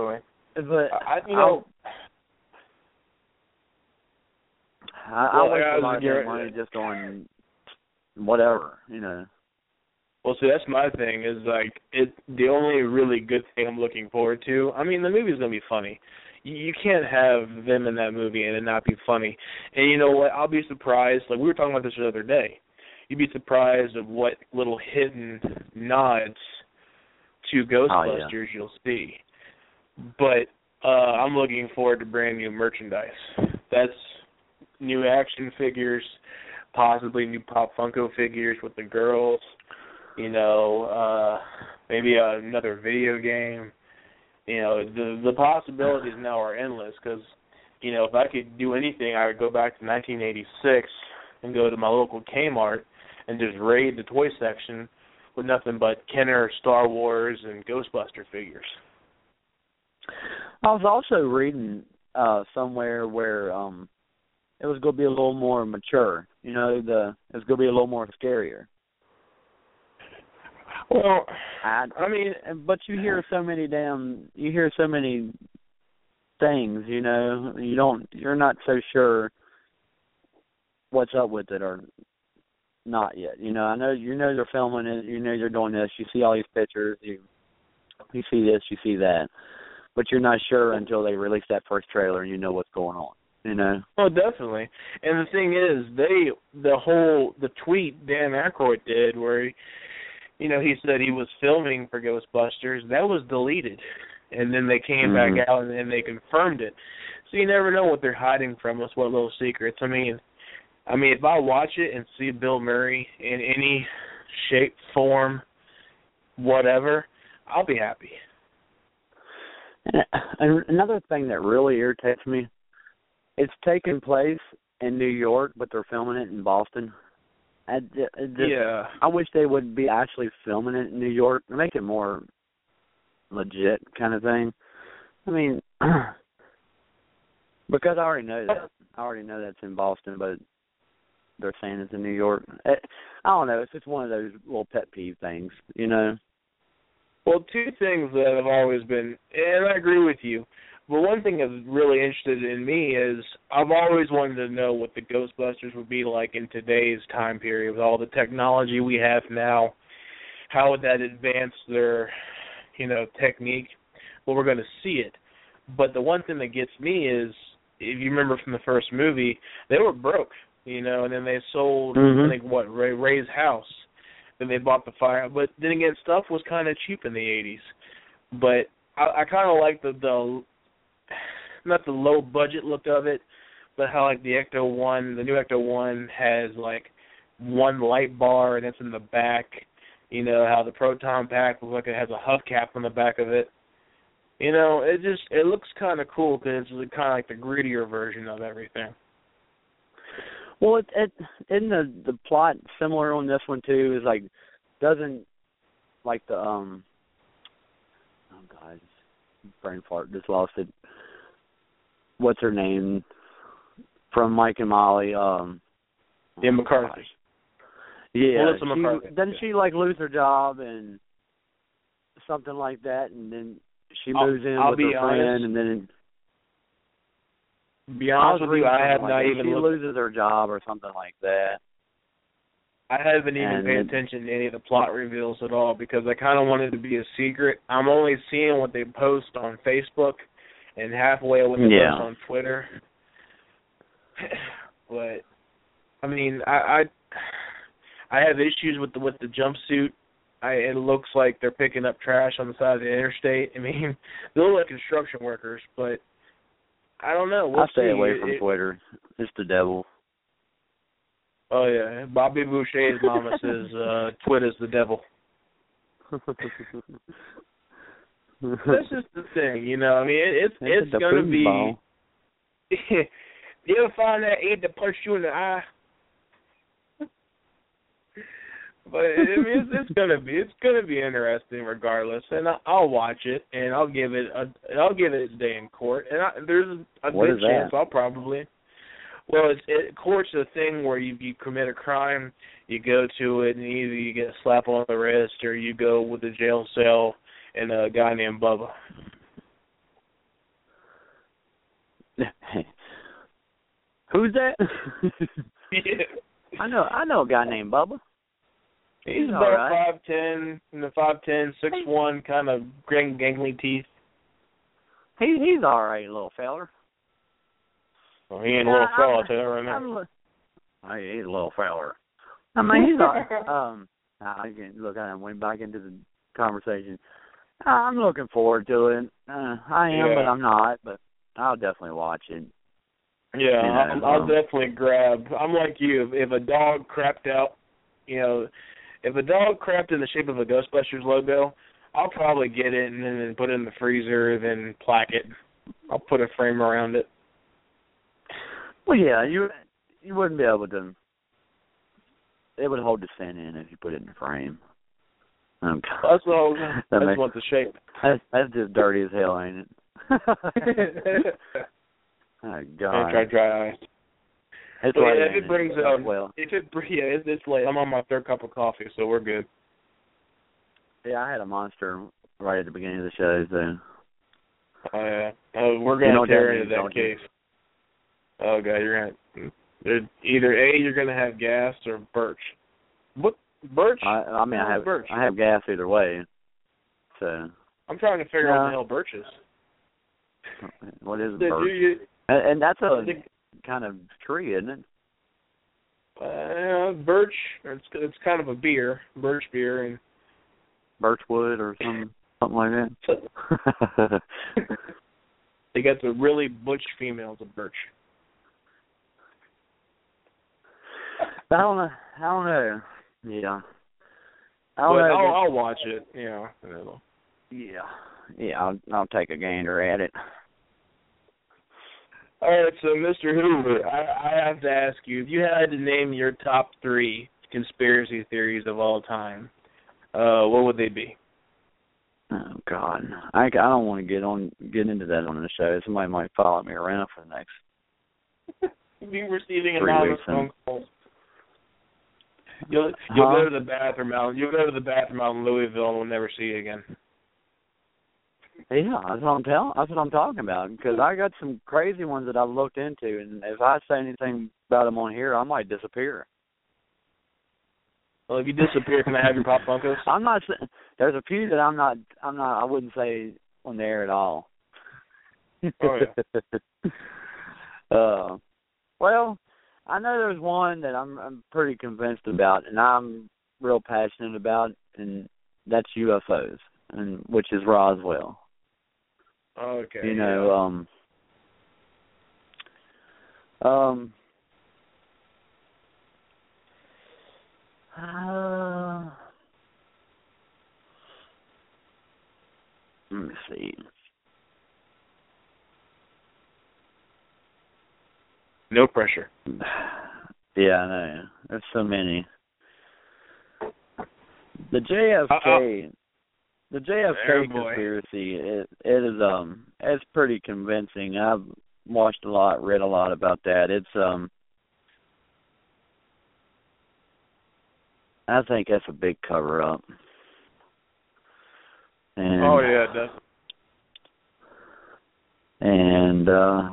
I waste a lot of their money just on whatever, you know. Well, see, that's my thing. Is like the only really good thing I'm looking forward to. I mean, the movie's gonna be funny. You can't have them in that movie and it not be funny. And you know what? I'll be surprised. Like we were talking about this the other day. You'd be surprised of what little hidden nods to Ghostbusters you'll see. But I'm looking forward to brand new merchandise. That's new action figures, possibly new Pop Funko figures with the girls, you know, maybe another video game. You know, the possibilities now are endless because, you know, if I could do anything, I would go back to 1986 and go to my local Kmart and just raid the toy section with nothing but Kenner, Star Wars, and Ghostbuster figures. I was also reading somewhere where it was going to be a little more mature. You know, it was going to be a little more scarier. Well, I mean, but you hear so many things. You know, you're not so sure what's up with it or not yet. You know, they're filming it. You know they're doing this. You see all these pictures. You see this. You see that. But you're not sure until they release that first trailer and you know what's going on, you know? Oh, definitely. And the thing is, the tweet Dan Aykroyd did where, he said he was filming for Ghostbusters, that was deleted. And then they came back out and they confirmed it. So you never know what they're hiding from us, what little secrets. I mean, if I watch it and see Bill Murray in any shape, form, whatever, I'll be happy. And another thing that really irritates me, it's taking place in New York, but they're filming it in Boston. I wish they would be actually filming it in New York to make it more legit kind of thing. I mean, because I already know that. I already know that's in Boston, but they're saying it's in New York. I don't know. It's just one of those little pet peeve things, you know. Well, two things that have always been, and I agree with you, but one thing that's really interested in me is I've always wanted to know what the Ghostbusters would be like in today's time period with all the technology we have now. How would that advance their, technique? Well, we're going to see it. But the one thing that gets me is, if you remember from the first movie, they were broke, and then they sold, I think, Ray's house. Then they bought the fire. But then again, stuff was kind of cheap in the 80s. But I kind of like the not the low budget look of it, but how like the Ecto-1, the new Ecto-1 has like one light bar and it's in the back. How the Proton Pack looks like it has a hubcap on the back of it. It looks kind of cool because it's kind of like the grittier version of everything. Well, isn't the plot similar on this one too? Is like doesn't like the oh god, brain fart, just lost it. What's her name from Mike and Molly? Yeah, McCarthy. Yeah, Melissa McCarthy. Doesn't she like lose her job and something like that, and then she moves in with her friend, and then. Be honest with you, I have not even she looked. Loses her job or something like that. I haven't even paid attention to any of the plot reveals at all because I kind of wanted it to be a secret. I'm only seeing what they post on Facebook and halfway what they post on Twitter. But I mean, I have issues with the jumpsuit. It looks like they're picking up trash on the side of the interstate. I mean, they look like construction workers, but. I don't know. We'll stay away from Twitter. It's the devil. Oh, yeah. Bobby Boucher's mama says Twitter's the devil. That's just the thing, I mean, it's going to be... You ever find that aide that punched you in the eye? But it's gonna be interesting regardless, and I'll watch it and I'll give it its day in court, and there's a good chance I'll probably. Well, court's a thing where you commit a crime, you go to it, and either you get a slap on the wrist or you go with a jail cell and a guy named Bubba. Who's that? Yeah. I know a guy named Bubba. He's about 5'10", 6'1", kind of gangly teeth. He's all right, little feller. Well, he ain't a little fella, I'll tell you that right now. He's a little feller. I mean, he's all right. Look, I went back into the conversation. I'm looking forward to it. I am, but I'm not. But I'll definitely watch it. Yeah, I'll definitely grab. I'm like you. If a dog crapped out, if a dog crapped in the shape of a Ghostbusters logo, I'll probably get it and then put it in the freezer, then plaque it. I'll put a frame around it. Well, yeah, you wouldn't be able to. It would hold the scent in if you put it in the frame. Oh, God. That's all. I just want the shape. That's just dirty as hell, ain't it? Oh, God. Dry ice. It's well, late, yeah, if it brings out, well. It's late. I'm on my third cup of coffee, so we're good. Yeah, I had a Monster right at the beginning of the show, so. Oh yeah, we're gonna tear into that case. Oh God, you're gonna either you're gonna have gas or birch. What birch? I mean, I have birch. I have gas either way. So. I'm trying to figure out what the hell birch is. What is birch? And that's a kind of tree, isn't it? Birch. It's kind of a beer, birch beer, and birchwood or something like that. They got the really butch females of birch. I don't know. Yeah. I'll watch it. Yeah. Yeah. I'll take a gander at it. All right, so Mr. Hoover, I have to ask you, if you had to name your top 3 conspiracy theories of all time, what would they be? Oh God, I don't want to get into that on the show. Somebody might follow me around for the next. You'll be receiving anonymous phone calls. You'll go to the bathroom out. You'll go to the bathroom out in Louisville, and we'll never see you again. Yeah, that's what I'm talking about. Because I got some crazy ones that I've looked into, and if I say anything about them on here, I might disappear. Well, if you disappear, can I have your Pop Funkos? I'm not. There's a few that I'm not. I wouldn't say on the air at all. Oh yeah. Well, I know there's one that I'm pretty convinced about, and I'm real passionate about, and that's UFOs, and which is Roswell. Okay. You know, let me see. No pressure. Yeah, I know. There's so many. The JFK conspiracy, it is it's pretty convincing. I've watched a lot, read a lot about that. It's I think that's a big cover up. And, oh yeah, definitely. And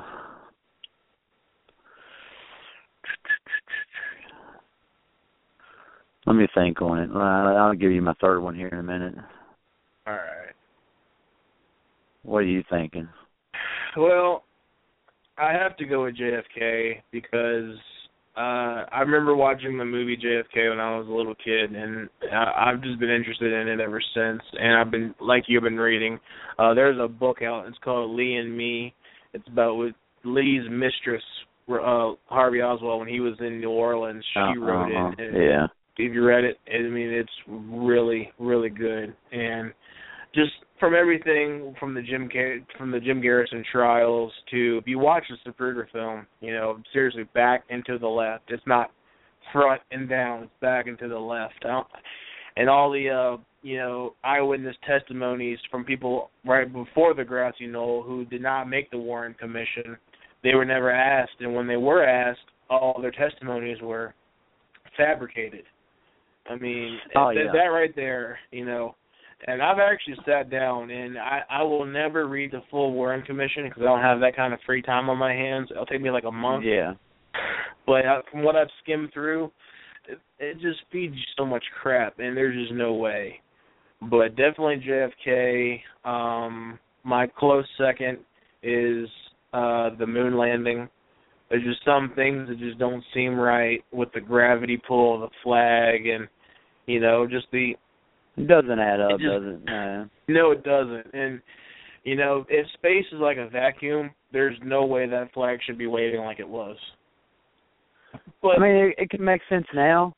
let me think on it. I'll give you my third one here in a minute. All right. What are you thinking? Well, I have to go with JFK because I remember watching the movie JFK when I was a little kid, and I've just been interested in it ever since. And I've been, like you've been reading, there's a book out. It's called Lee and Me. It's about with Lee's mistress, Harvey Oswald, when he was in New Orleans. She wrote it. And yeah. If you read it, I mean, it's really, really good. And just from everything from the Jim Garrison trials to, if you watch the Zapruder film, you know, seriously, back and to the left. It's not front and down. It's back and to the left. And all the, you know, eyewitness testimonies from people right before the Grassy Knoll who did not make the Warren Commission, they were never asked. And when they were asked, all their testimonies were fabricated. I mean, that right there, you know. And I've actually sat down, and I will never read the full Warren Commission because I don't have that kind of free time on my hands. It'll take me like a month. Yeah. But from what I've skimmed through, it just feeds you so much crap, and there's just no way. But definitely JFK. My close second is the moon landing. There's just some things that just don't seem right with the gravity pull of the flag and, you know, just the... It doesn't add up, does it? No, it doesn't. And, you know, if space is like a vacuum, there's no way that flag should be waving like it was. But I mean, it could make sense now.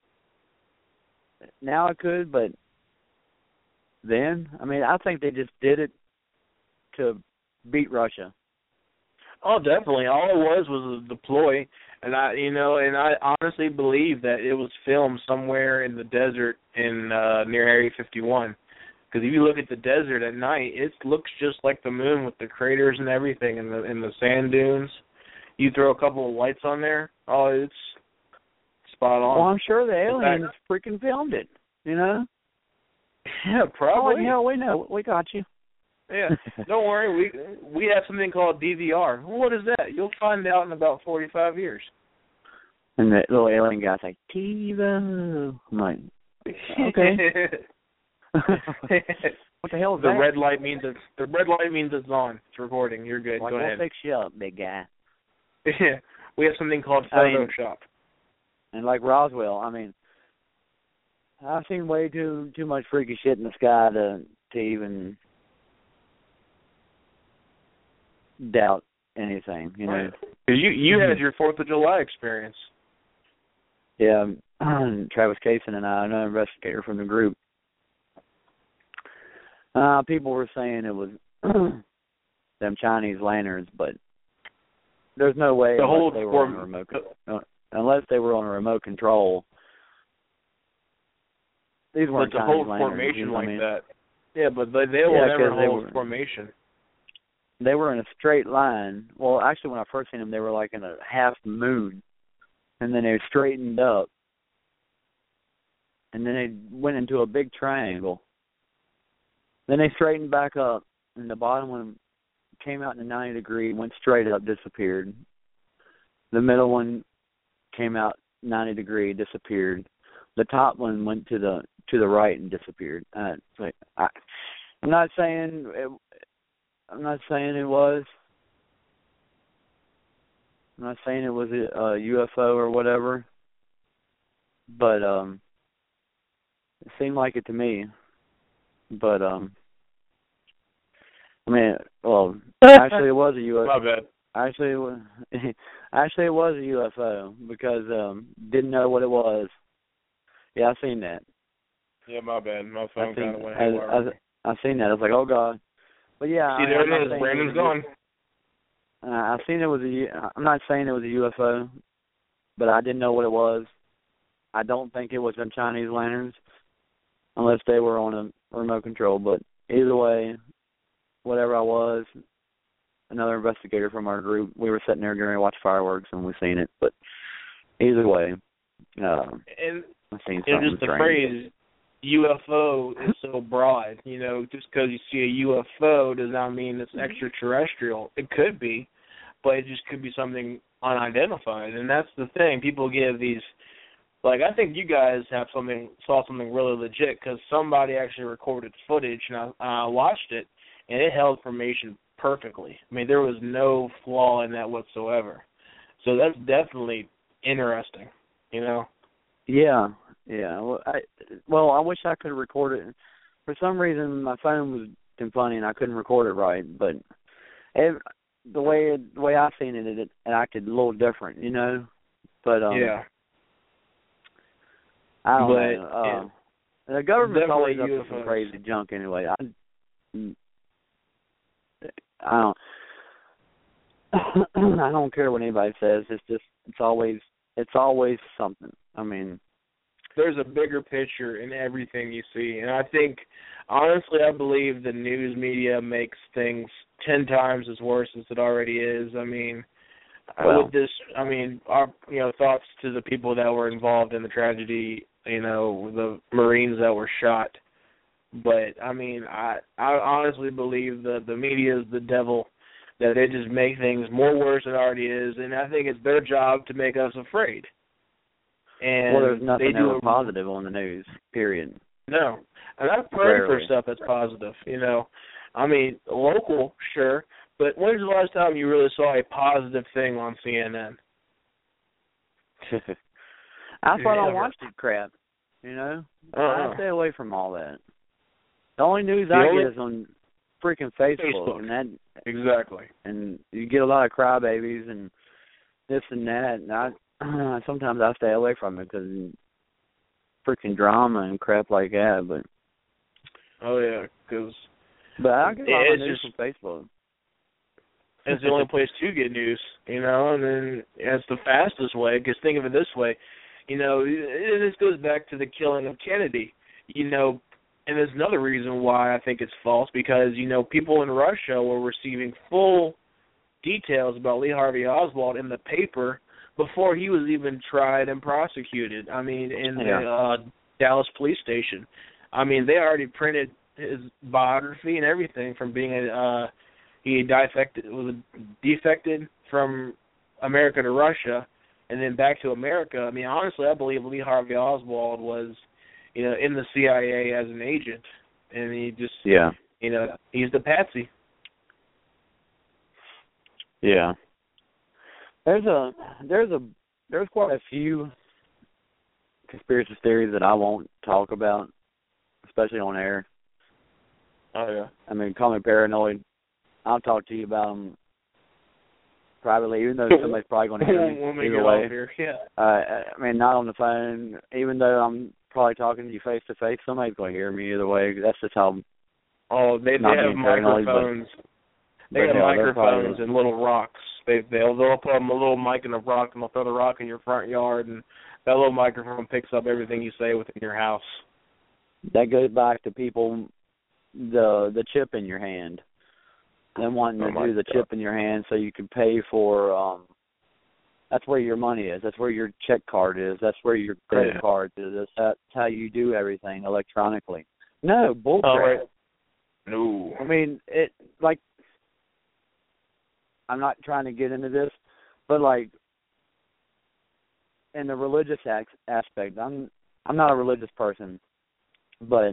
Now it could, but then, I mean, I think they just did it to beat Russia. Oh, definitely. All it was a deploy, and I honestly believe that it was filmed somewhere in the desert in near Area 51. Because if you look at the desert at night, it looks just like the moon with the craters and everything, and the sand dunes. You throw a couple of lights on there, oh, it's spot on. Well, I'm sure the aliens freaking filmed it. You know? Yeah, probably. Oh, yeah, we know. We got you. Yeah, don't worry. We have something called DVR. What is that? You'll find out in about 45 years. And the little alien guy's like, TiVo. I'm like, okay. What the hell is the that? red light means it's on. It's recording. You're good. Like, go ahead. We'll fix you up, big guy. Yeah, we have something called Photoshop. And like Roswell, I mean, I've seen way too much freaky shit in the sky to even doubt anything, you know. Because you had your 4th of July experience. Yeah, Travis Kaysen and I, another investigator from the group, people were saying it was them Chinese lanterns, but there's no way unless they were on a remote control. These weren't Chinese hold lanterns, formation you know like I mean? that. Yeah, but they will never hold formation. They were in a straight line. Well, actually, when I first seen them, they were like in a half moon, and then they straightened up, and then they went into a big triangle. Then they straightened back up, and the bottom one came out in a 90 degree, went straight up, disappeared. The middle one came out 90 degree, disappeared. The top one went to the right and disappeared. I'm not saying it was. I'm not saying it was a UFO or whatever, but it seemed like it to me. But I mean, well, actually, it was a UFO. My bad. Actually, it was a UFO because didn't know what it was. Yeah, I seen that. Yeah, my bad. My phone kind of went haywire. I seen that. I was like, oh god. But yeah, see, there it is. Brandon's gone. I seen it was I'm not saying it was a UFO, but I didn't know what it was. I don't think it was them Chinese lanterns, unless they were on a remote control. But either way, whatever I was, another investigator from our group, we were sitting there going to watch fireworks and we seen it. But either way, and I seen something just the strange. phrase UFO is so broad. You know, just because you see a UFO does not mean it's extraterrestrial. It could be, but it just could be something unidentified. And that's the thing. People give these, like, I think you guys saw something really legit because somebody actually recorded footage, and I watched it, and it held information perfectly. I mean, there was no flaw in that whatsoever. So that's definitely interesting, you know? Yeah. Well, I wish I could record it. For some reason, my phone was acting funny and I couldn't record it right. But the way I seen it, it acted a little different, you know. But yeah, I don't know. The government's always up to some UFOs. crazy junk anyway. I don't. I don't care what anybody says. It's always something. I mean, there's a bigger picture in everything you see, and I think, honestly, I believe the news media makes things 10 times as worse as it already is. I mean, with this, I mean, our thoughts to the people that were involved in the tragedy, the Marines that were shot. But I mean, I honestly believe that the media is the devil. That they just make things more worse than it already is, and I think it's their job to make us afraid. And there's nothing ever positive on the news, period. No. And I've prayed for stuff that's positive, I mean, local, sure, but when's the last time you really saw a positive thing on CNN? I thought I watched it crap, I stay away from all that. The only news I get is on freaking Facebook. And that, exactly. And you get a lot of crybabies and this and that, and sometimes I stay away from it because freaking drama and crap like that. But but I get a lot of news from Facebook. It's the only place to get news, and then it's the fastest way. Because think of it this way, this goes back to the killing of Kennedy, and there's another reason why I think it's false because people in Russia were receiving full details about Lee Harvey Oswald in the paper before he was even tried and prosecuted. I mean, in the Dallas police station. I mean, they already printed his biography and everything from being he defected from America to Russia and then back to America. I mean, honestly, I believe Lee Harvey Oswald was, in the CIA as an agent, and he just, he's the patsy. Yeah. There's quite a few conspiracy theories that I won't talk about, especially on air. Oh, yeah. I mean, call me paranoid. I'll talk to you about them privately, even though somebody's probably going to hear me either way. Here. Yeah. I mean, not on the phone. Even though I'm probably talking to you face to face, somebody's going to hear me either way. That's just how. Oh, they have microphones. They have microphones and little rocks. They'll put a little mic in a rock and they'll throw the rock in your front yard, and that little microphone picks up everything you say within your house. That goes back to people, the chip in your hand. Them wanting to do the chip in your hand so you can pay for. That's where your money is. That's where your check card is. That's where your credit card is. That's how you do everything electronically. No, bullcrap. No. I mean, like, I'm not trying to get into this, but like, in the religious aspect, I'm not a religious person, but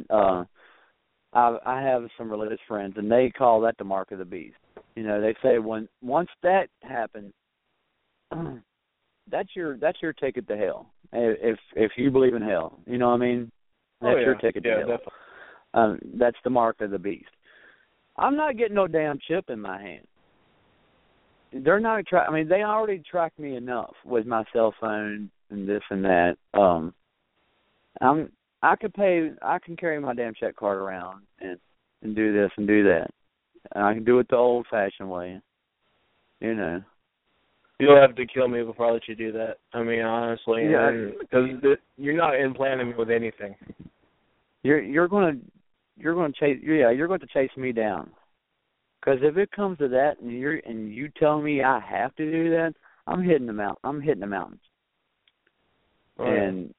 I have some religious friends, and they call that the mark of the beast. You know, they say once that happens, that's your ticket to hell. If you believe in hell, you know what I mean? That's your ticket to hell. Definitely. That's the mark of the beast. I'm not getting no damn chip in my hand. They're not. They already track me enough with my cell phone and this and that. I can carry my damn check card around and do this and do that. And I can do it the old-fashioned way. You know. You'll have to kill me before I let you do that. I mean, honestly, because you're not implanting me with anything. You're going to chase me down. Because if it comes to that, and you tell me I have to do that, I'm hitting the mountains. Right. And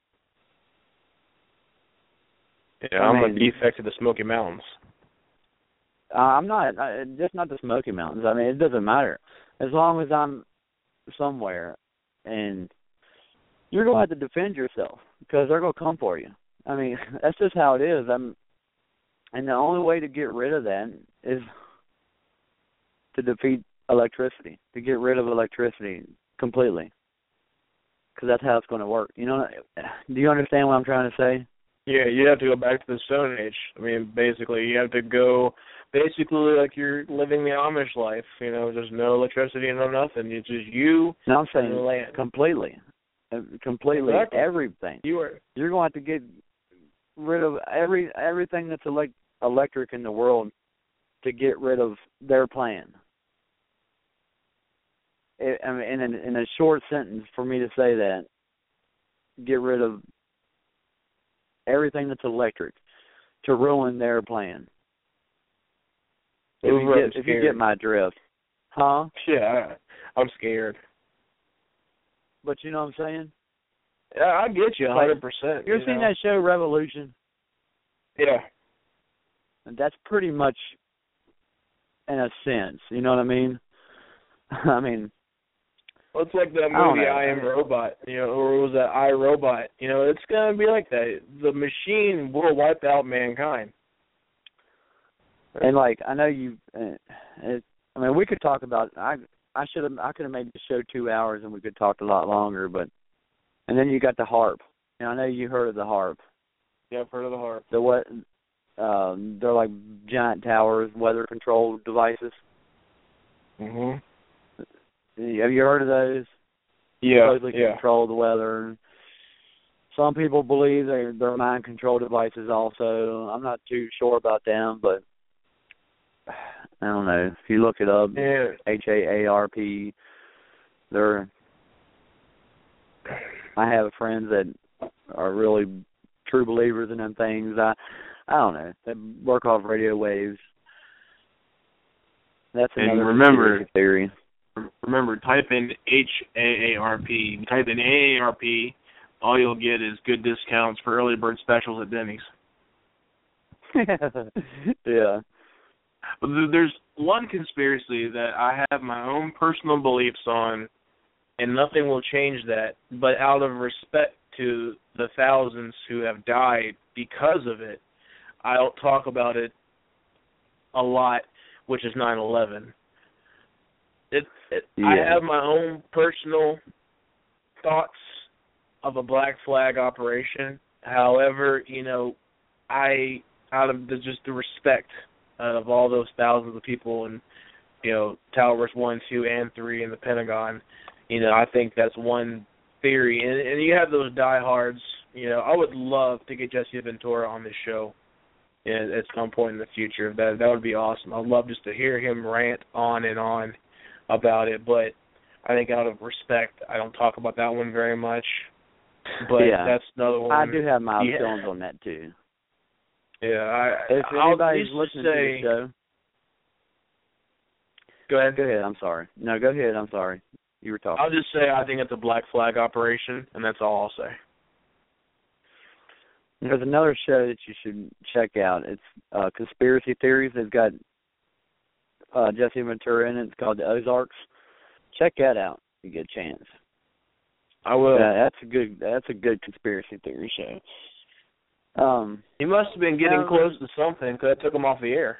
I'm a defect of the Smoky Mountains. I'm not. Just not the Smoky Mountains. I mean, it doesn't matter as long as I'm somewhere, and you're going to have to defend yourself because they're going to come for you. I mean, that's just how it is. And the only way to get rid of that is to defeat electricity, to get rid of electricity completely, because that's how it's going to work. You know? Do you understand what I'm trying to say? Yeah, you have to go back to the Stone Age. I mean, basically, you have to go like you're living the Amish life. You know, there's no electricity and no nothing. It's just you. No, I'm saying and the land. completely, Exactly. Everything. You're going to have to get rid of everything that's electric in the world to get rid of their plan. In a short sentence, for me to say that, get rid of everything that's electric to ruin their plan. If you get my drift. Huh? Yeah, I'm scared. But you know what I'm saying? Yeah, I get you 100%. You ever seen that show, Revolution? Yeah. And that's pretty much, in a sense, you know what I mean? I mean... Well, it's like that movie I Am Robot, you know, or was that I, Robot? You know, it's going to be like that. The machine will wipe out mankind. And, like, I know you... we could talk about... I could have made the show 2 hours and we could talk a lot longer, but... And then you got the HAARP. And I know you heard of the HAARP. Yeah, I've heard of the HAARP. They're like giant towers, weather-controlled devices. Mm-hmm. Have you heard of those? Yeah, supposedly control the weather. Some people believe they're mind control devices also. I'm not too sure about them, but I don't know. If you look it up, HAARP, I have friends that are really true believers in them things. I don't know. They work off radio waves. That's another theory. Remember, type in HAARP. Type in AARP, all you'll get is good discounts for early bird specials at Denny's. Yeah. But there's one conspiracy that I have my own personal beliefs on, and nothing will change that. But out of respect to the thousands who have died because of it, I don't talk about it a lot, which is 9/11. I have my own personal thoughts of a black flag operation. However, you know, out of just the respect of all those thousands of people and, you know, Towers 1, 2, and 3 in the Pentagon, you know, I think that's one theory. And you have those diehards. You know, I would love to get Jesse Ventura on this show at some point in the future. That would be awesome. I'd love just to hear him rant on and on about it, but I think out of respect, I don't talk about that one very much. But that's another one. I do have my feelings on that too. Yeah, if anybody's listening to the show, go ahead. Go ahead. I'm sorry. No, go ahead. I'm sorry. You were talking. I'll just say I think it's a black flag operation, and that's all I'll say. There's another show that you should check out. It's Conspiracy Theories. They've got Jesse Ventura in it. It's called The Ozarks. Check that out if you get a chance. I will. That's a good conspiracy theory show. He must have been getting close to something because I took him off the air.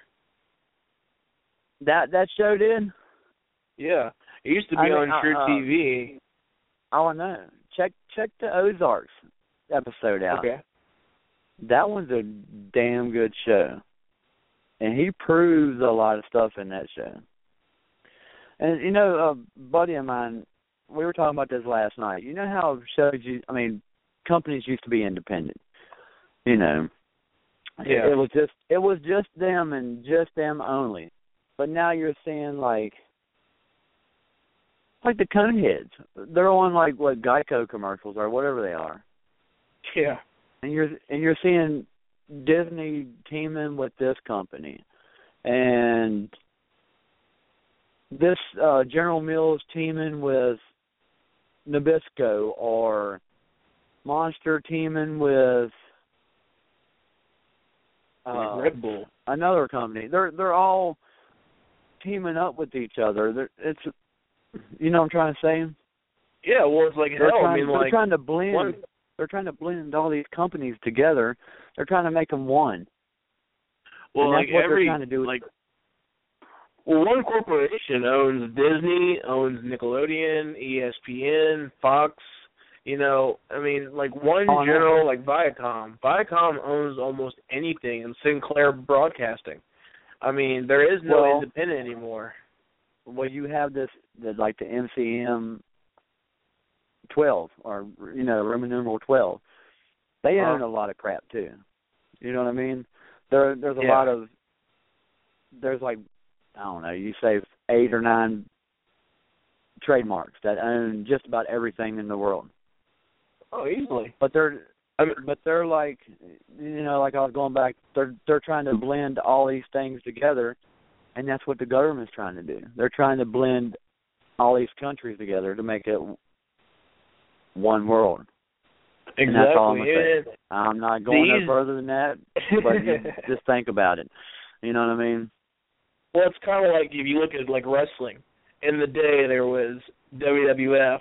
That show did? Yeah. It used to be on True TV. Oh, I know. Check the Ozarks episode out. Okay. That one's a damn good show. And he proves a lot of stuff in that show. And, you know, a buddy of mine, we were talking about this last night. You know how companies used to be independent. You know. Yeah. It was just them and just them only. But now you're seeing like the Coneheads. They're on like what Geico commercials or whatever they are. Yeah. And you're seeing Disney teaming with this company, and this General Mills teaming with Nabisco, or Monster teaming with Red Bull. Another company. They're all teaming up with each other. It's, you know what I'm trying to say? Yeah, well, it's like they're trying to blend. They're trying to blend all these companies together. They're trying to make them one. Well, and that's like what they're trying to do. One corporation owns Disney, owns Nickelodeon, ESPN, Fox. You know, I mean, like one general, like Viacom. Viacom owns almost anything, and Sinclair Broadcasting. I mean, there is no independent anymore. Well, you have the MCM 12, or, you know, Roman numeral 12. They own a lot of crap, too. You know what I mean? There's a lot of, there's like, I don't know, you say 8 or 9 trademarks that own just about everything in the world. Oh, easily. But they're like, you know, like I was going back, they're trying to blend all these things together, and that's what the government's trying to do. They're trying to blend all these countries together to make it one world. Exactly. And that's all I'm going to say. I'm not going no further than that, but just think about it. You know what I mean? Well, it's kind of like if you look at like wrestling. In the day, there was WWF,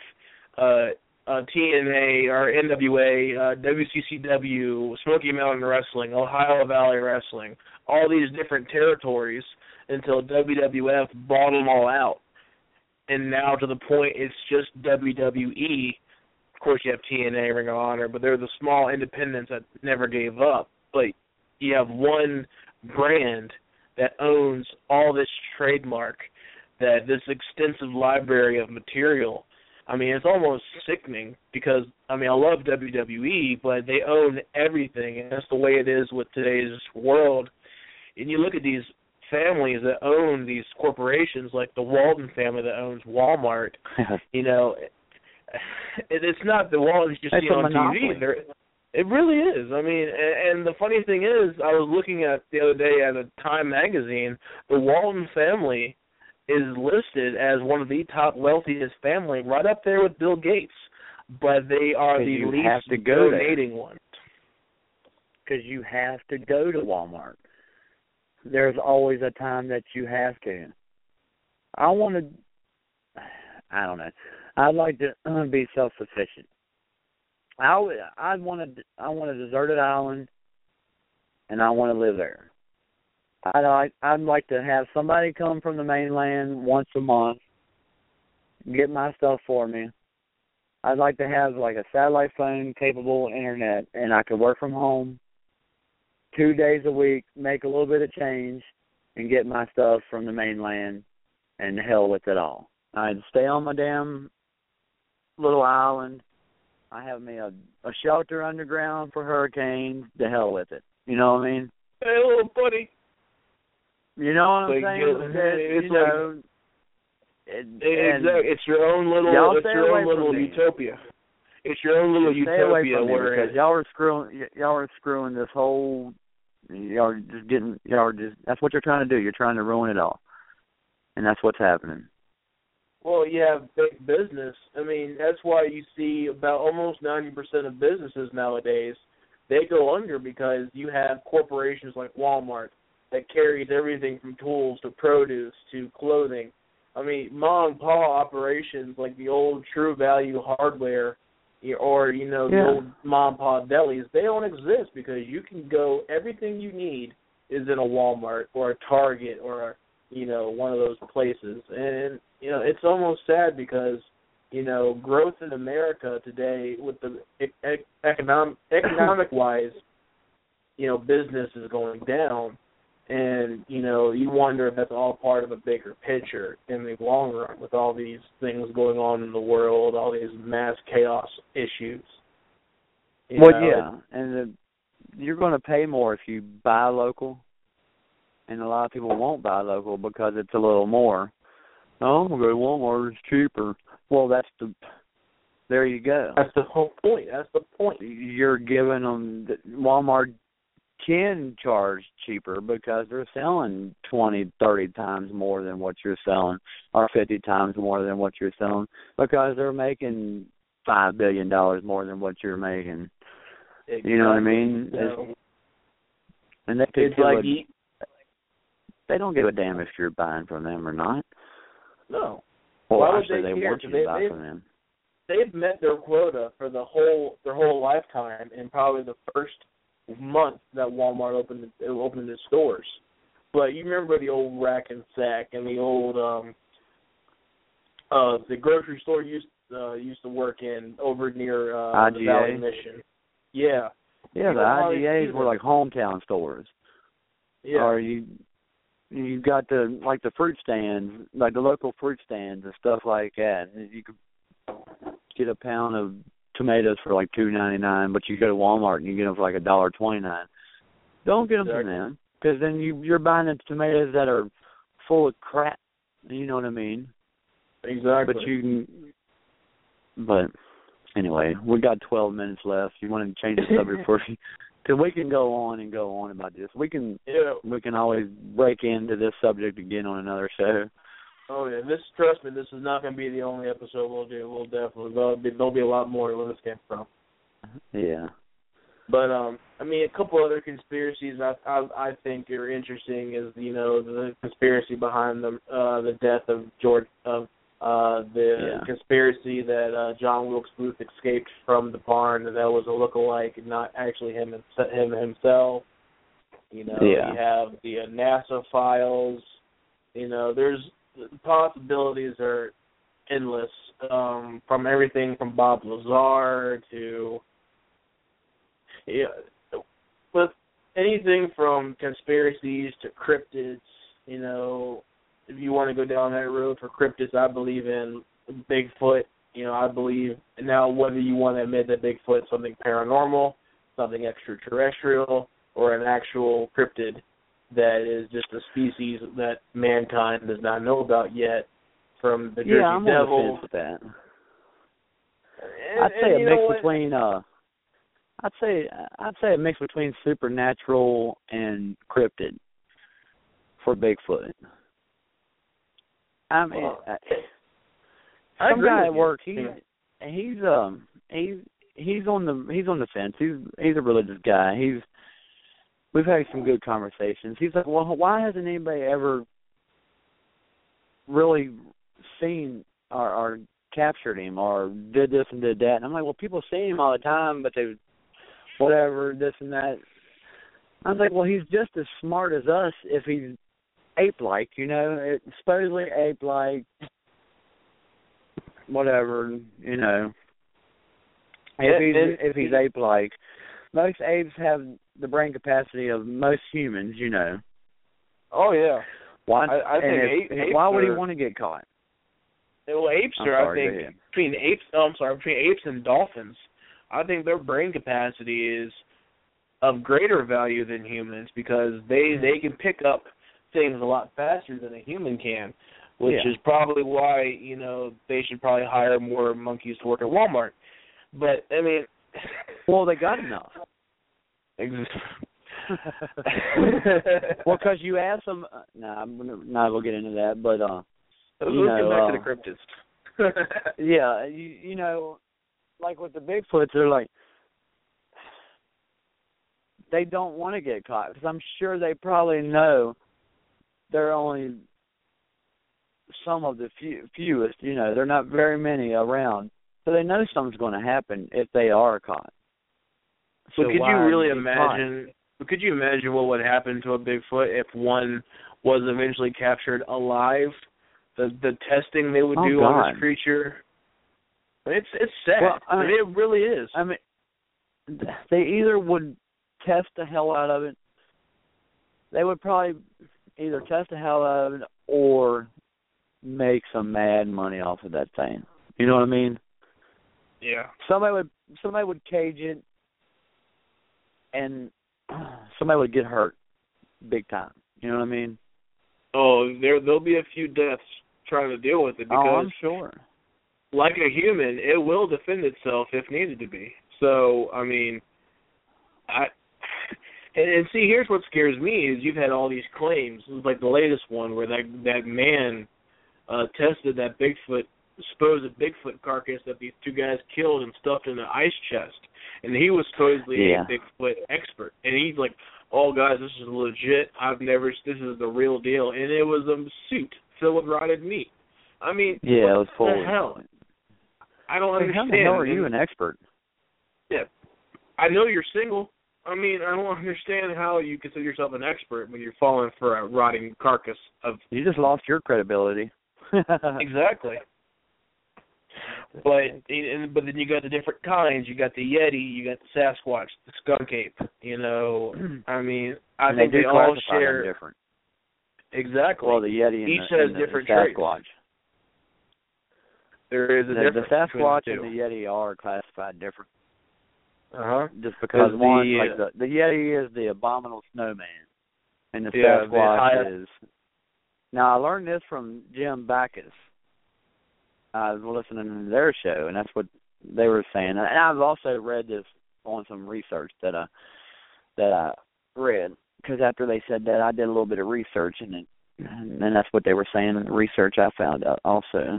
TNA or NWA, WCCW, Smoky Mountain Wrestling, Ohio Valley Wrestling, all these different territories until WWF bought them all out. And now to the point it's just WWE. Of course, you have TNA, Ring of Honor, but they're the small independents that never gave up. But you have one brand that owns all this trademark, that this extensive library of material. I mean, it's almost sickening because, I mean, I love WWE, but they own everything, and that's the way it is with today's world. And you look at these families that own these corporations, like the Walton family that owns Walmart, you know, it's not the Waltons you see on TV. It really is. I mean, and the funny thing is, I was looking at the other day at a Time magazine, the Walton family is listed as one of the top wealthiest family, right up there with Bill Gates, but they are the least donating ones. Because you have to go to Walmart. There's always a time that you have to. I don't know. I'd like to be self-sufficient. I want a deserted island, and I want to live there. I'd like to have somebody come from the mainland once a month, get my stuff for me. I'd like to have like a satellite phone capable internet, and I could work from home 2 days a week, make a little bit of change, and get my stuff from the mainland, and the hell with it all. I'd stay on my damn little island. I have me a shelter underground for hurricanes. The hell with it. You know what I mean? Hey, little buddy. You know what I'm saying? It's your own little utopia. It's your own little utopia where y'all are screwing this whole. That's what you're trying to do. You're trying to ruin it all, and that's what's happening. Well, you have big business. I mean, that's why you see about almost 90% of businesses nowadays, they go under because you have corporations like Walmart, that carries everything from tools to produce to clothing. I mean, mom and pop operations like the old True Value Hardware or, the old mom and pop delis, they don't exist because you can go, everything you need is in a Walmart or a Target or, one of those places. And, it's almost sad because, growth in America today with the economic-wise, business is going down. And, you wonder if that's all part of a bigger picture in the long run with all these things going on in the world, all these mass chaos issues. Yeah, and you're going to pay more if you buy local, and a lot of people won't buy local because it's a little more. Oh, I'm going to go to Walmart, it's cheaper. Well, there you go. That's the whole point. That's the point. You're giving them, Walmart can charge cheaper because they're selling 20, 30 times more than what you're selling, or 50 times more than what you're selling, because they're making $5 billion more than what you're making. Exactly. You know what I mean? And they could they don't give a damn if you're buying from them or not. No. Well, why would actually, they want you to buy from them. They've met their quota for their whole lifetime in probably the first month that Walmart opened its stores. But you remember the old Rack and Sack and the old the grocery store used to work in over near IGA. Valley Mission. Yeah. Yeah, the IGAs were like hometown stores. Yeah. Or you got the fruit stands, like the local fruit stands and stuff like that. You could get a pound of tomatoes for like $2.99, but you go to Walmart and you get them for like $1.29. Don't get them from them, because then you're buying the tomatoes that are full of crap. You know what I mean? Exactly. But anyway, we got 12 minutes left. You want to change the subject for me? Because we can go on about this. We can always break into this subject again on another show. Oh yeah, trust me, this is not going to be the only episode we'll do. We'll definitely there'll be a lot more where this came from. Yeah. But a couple other conspiracies I think are interesting is the conspiracy behind the death of George conspiracy that John Wilkes Booth escaped from the barn, that was a lookalike and not actually him himself. You have the NASA files. There's possibilities are endless, from everything from Bob Lazar to with anything from conspiracies to cryptids. If you want to go down that road for cryptids, I believe in Bigfoot. I believe now whether you want to admit that Bigfoot is something paranormal, something extraterrestrial, or an actual cryptid that is just a species that mankind does not know about yet, from the Jersey I'm Devil. on the fence with that. I'd say a mix between I'd say a mix between supernatural and cryptid for Bigfoot. I mean, some guy at work, he's on the fence. He's a religious guy. We've had some good conversations. He's like, well, why hasn't anybody ever really seen or captured him or did this and did that? And I'm like, well, people see him all the time, but they whatever, this and that. I was like, well, he's just as smart as us if he's ape-like, supposedly ape-like, whatever, If he's ape-like. Most apes have the brain capacity of most humans, Oh, yeah. Why? I think apes why would he want to get caught? Well, apes are, between apes and dolphins, I think their brain capacity is of greater value than humans because they can pick up things a lot faster than a human can, which is probably why, they should probably hire more monkeys to work at Walmart. But, well, they got enough. Well, because you asked them, I'm not going to get into that, but, let's get back to the cryptids. Yeah, like with the Bigfoots, they're like, they don't want to get caught because I'm sure they probably know they're only some of the fewest. You know, they're not very many around, so they know something's going to happen if they are caught. So could you really imagine? Could you imagine what would happen to a Bigfoot if one was eventually captured alive? The testing they would do on this creature. It's sad. Well, I mean, it really is. I mean, they either would test the hell out of it. They would probably either test the hell out of it or make some mad money off of that thing. You know what I mean? Yeah. Somebody would cage it, and somebody would get hurt big time. You know what I mean? Oh, there'll be a few deaths trying to deal with it because, I'm sure. Like a human, it will defend itself if needed to be. So, I mean, and see, here's what scares me is you've had all these claims, like the latest one where that man tested that supposed Bigfoot carcass that these two guys killed and stuffed in an ice chest, and he was supposedly a Bigfoot expert, and he's like, "Oh, guys, this is legit. This is the real deal," and it was a suit filled with rotted meat. I mean, it was full. What the hell? I don't understand. How the hell are you an expert? Yeah, I know you're single. I mean, I don't understand how you consider yourself an expert when you're falling for a rotting carcass of. You just lost your credibility. Exactly. But then you got the different kinds. You got the Yeti, you got the Sasquatch, the skunk ape. You know, I mean, I think they all share different. Exactly. Well, the Yeti each and has different the Sasquatch. traits. There is a difference. The Sasquatch and the Yeti are classified different. Just because the Yeti is the abominable snowman, and the Sasquatch is. Now I learned this from Jim Backus. I was listening to their show, and that's what they were saying. And I've also read this on some research that I read, because after they said that, I did a little bit of research, and that's what they were saying in the research I found out also.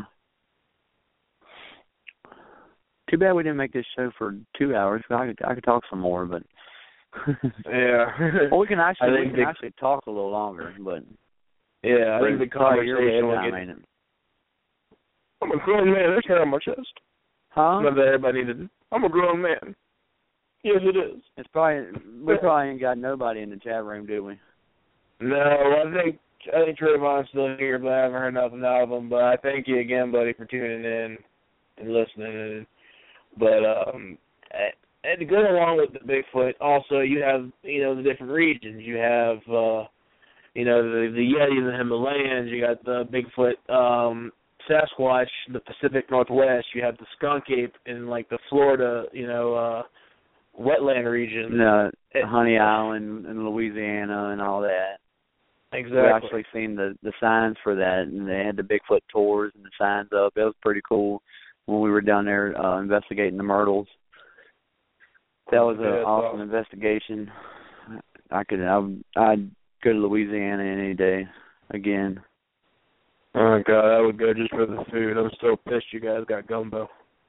Too bad we didn't make this show for 2 hours. I could talk some more, but yeah. Well, we can actually talk a little longer, but yeah, I think the conversation will get. I'm a grown man. There's hair on my chest. Huh? Not that everybody needed. I'm a grown man. Yes, it is. We probably ain't got nobody in the chat room, do we? No, I think Trayvon's still here, but I haven't heard nothing out of him. But I thank you again, buddy, for tuning in and listening. But and to go along with the Bigfoot, also you have the different regions. You have the Yeti in the Himalayas. You got the Bigfoot. Sasquatch, the Pacific Northwest. You have the skunk ape in like the Florida, wetland region. Honey Island and Louisiana and all that. Exactly. We actually seen the signs for that, and they had the Bigfoot tours and the signs up. It was pretty cool when we were down there investigating the Myrtles. That was an awesome investigation. I'd go to Louisiana any day again. Oh, God, I would go just for the food. I'm so pissed you guys got gumbo.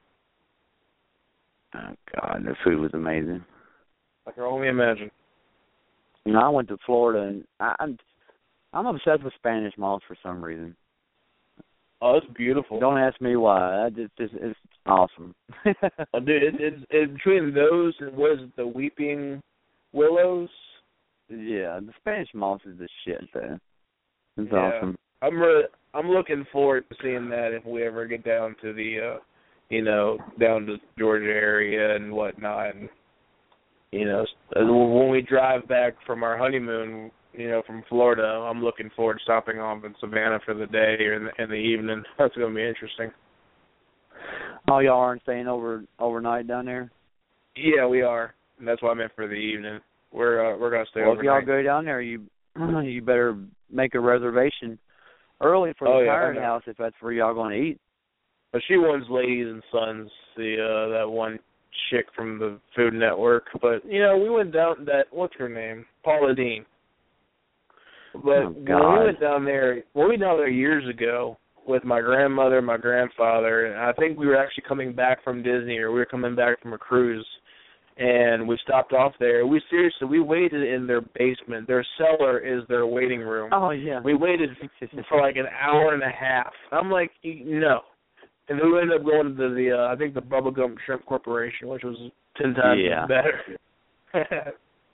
Oh, God, the food was amazing. I can only imagine. I went to Florida, and I'm obsessed with Spanish moss for some reason. Oh, it's beautiful. Don't ask me why. It's awesome. Dude, it's between those and what is it, the weeping willows? Yeah, the Spanish moss is the shit, though. It's awesome. I'm looking forward to seeing that if we ever get down to the, down to Georgia area and whatnot. And, when we drive back from our honeymoon, from Florida, I'm looking forward to stopping off in Savannah for the day or in the evening. That's going to be interesting. Oh, y'all aren't staying overnight down there? Yeah, we are. And that's what I meant for the evening. We're going to stay overnight. Well, if y'all go down there, you better make a reservation early for the Pirate House if that's where y'all going to eat. But she wants Ladies and Sons, that one chick from the Food Network. But, we went down what's her name? Paula Deen. But when we went down there years ago with my grandmother and my grandfather, and I think we were actually coming back from Disney or we were coming back from a cruise, and we stopped off there. We waited in their basement. Their cellar is their waiting room. Oh, yeah. We waited for like an hour and a half. I'm like, no. And then we ended up going to the, I think the Bubblegum Shrimp Corporation, which was 10 times better.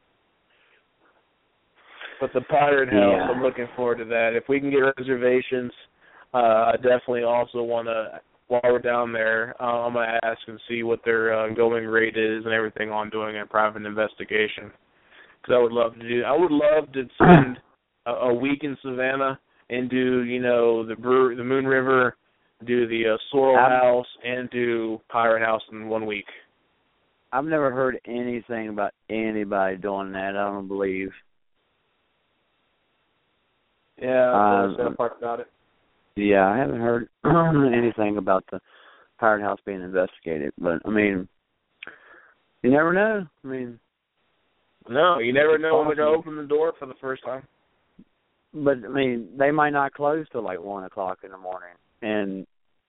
But the Pirate House, I'm looking forward to that. If we can get reservations, I definitely also want to, while we're down there, I'm going to ask and see what their going rate is and everything on doing a private investigation. Because I would love to spend a week in Savannah and do, the Moon River, do the Sorrel House, and do Pirate House in 1 week. I've never heard anything about anybody doing that, I don't believe. Yeah, that's the part about it. Yeah, I haven't heard anything about the Pirate House being investigated, but, I mean, you never know. I mean, no, you never know when they'll open the door for the first time. But, I mean, they might not close till like 1 o'clock in the morning, and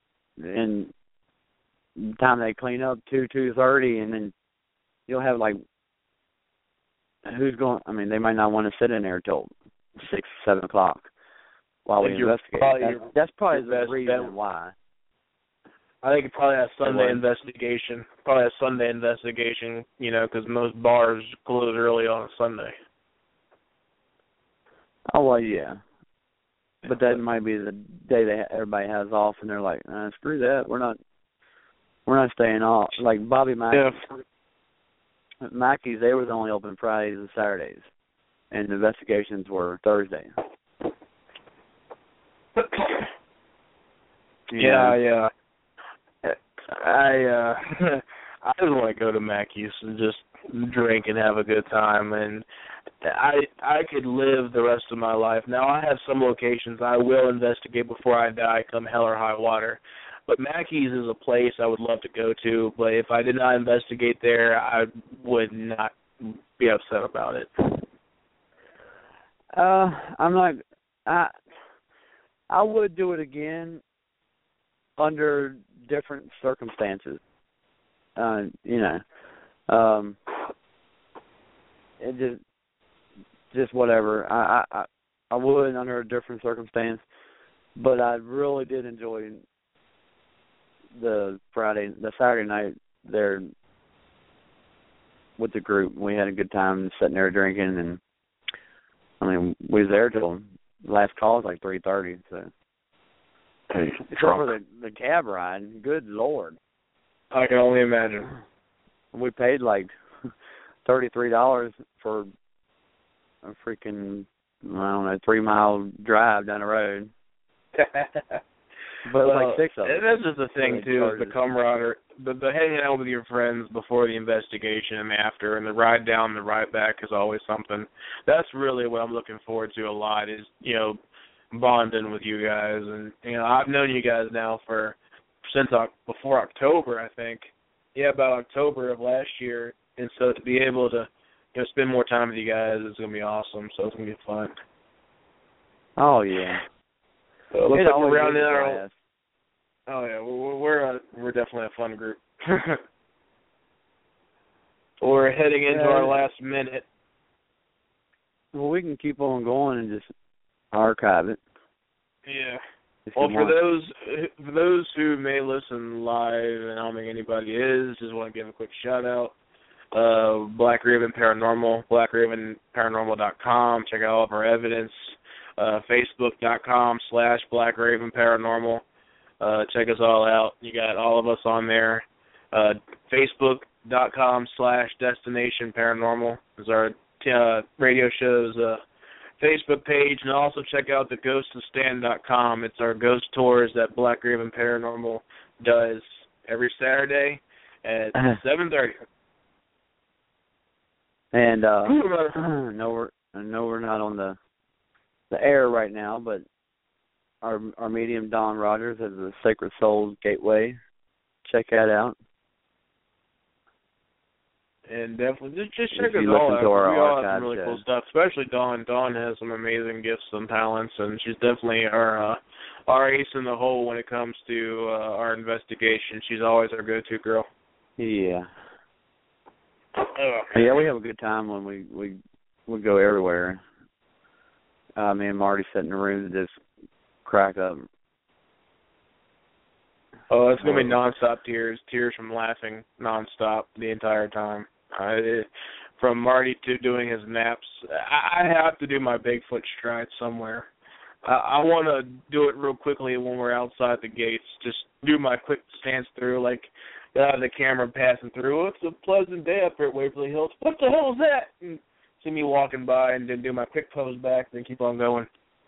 the time they clean up, 2:30, and then you'll have, like, who's going, I mean, they might not want to sit in there till 6, 7 o'clock while we investigate. That's probably the reason why. I think it probably has Sunday investigation. Because most bars close early on a Sunday. Oh, well, yeah. But that might be the day that everybody has off, and they're like, screw that. We're not staying off. Like Bobby Mackey's. Yeah. Mackey's, they were only open Fridays and Saturdays, and the investigations were Thursday. Yeah. I just want to go to Mackey's and just drink and have a good time, and I could live the rest of my life. Now, I have some locations I will investigate before I die, come hell or high water. But Mackey's is a place I would love to go to, but if I did not investigate there, I would not be upset about it. I would do it again under different circumstances. It just whatever. I would under a different circumstance, but I really did enjoy the Saturday night there with the group. We had a good time sitting there drinking, and I mean, we was there till last call was like 3:30. So, except for the cab ride, good Lord, I can only imagine. We paid like $33 for a freaking 3-mile drive down the road. But like 6 of them. That's just the thing too, is the camaraderie, the hanging out with your friends before the investigation and after, and the ride down and the ride back is always something. That's really what I'm looking forward to a lot, is, bonding with you guys. And, I've known you guys now since before October, I think. Yeah, about October of last year. And so to be able to, spend more time with you guys is going to be awesome. So it's going to be fun. Oh, yeah. So it looks like we're rounding out. Oh, yeah, we're definitely a fun group. We're heading into our last minute. Well, we can keep on going and just archive it. Yeah. Well, for those who may listen live, and I don't think anybody is, just want to give a quick shout out. Black Raven Paranormal, BlackRavenParanormal.com. Check out all of our evidence. Facebook.com/Black Raven Paranormal. Check us all out. You got all of us on there. Facebook.com/Destination Paranormal is our radio show's Facebook page, and also check out the GhostofStan.com. It's our ghost tours that Black Raven Paranormal does every Saturday at 7:30. And I know we're not on the air right now, but our medium Don Rogers has the Sacred Souls Gateway. Check that out. And definitely just check us all out. We all have some really cool stuff, especially Dawn. Dawn has some amazing gifts and talents, and she's definitely our ace in the hole when it comes to our investigation. She's always our go-to girl. Yeah. Oh, Yeah, we have a good time when we go everywhere. Me and Marty sit in the room and just crack up. Oh, it's gonna be nonstop tears from laughing nonstop the entire time. From Marty to doing his naps, I have to do my Bigfoot stride somewhere. I want to do it real quickly when we're outside the gates. Just do my quick stance through, like the camera passing through. It's a pleasant day up here at Waverly Hills. What the hell is that? And see me walking by, and then do my quick pose back, and then keep on going.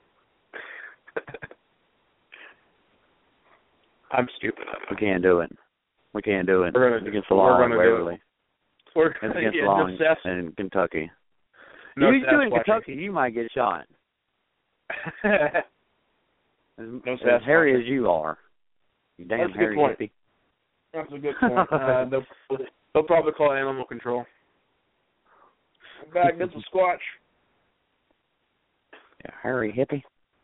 I'm stupid. We can't do it. We can't do it. We're it's against the law in Waverly. It's against the law in Kentucky. No, you do it in Kentucky, you might get shot. As hairy as you are. You damn hairy hippie. That's a good point. They'll probably call animal control. Back, that's a squatch. Yeah, hairy hippie.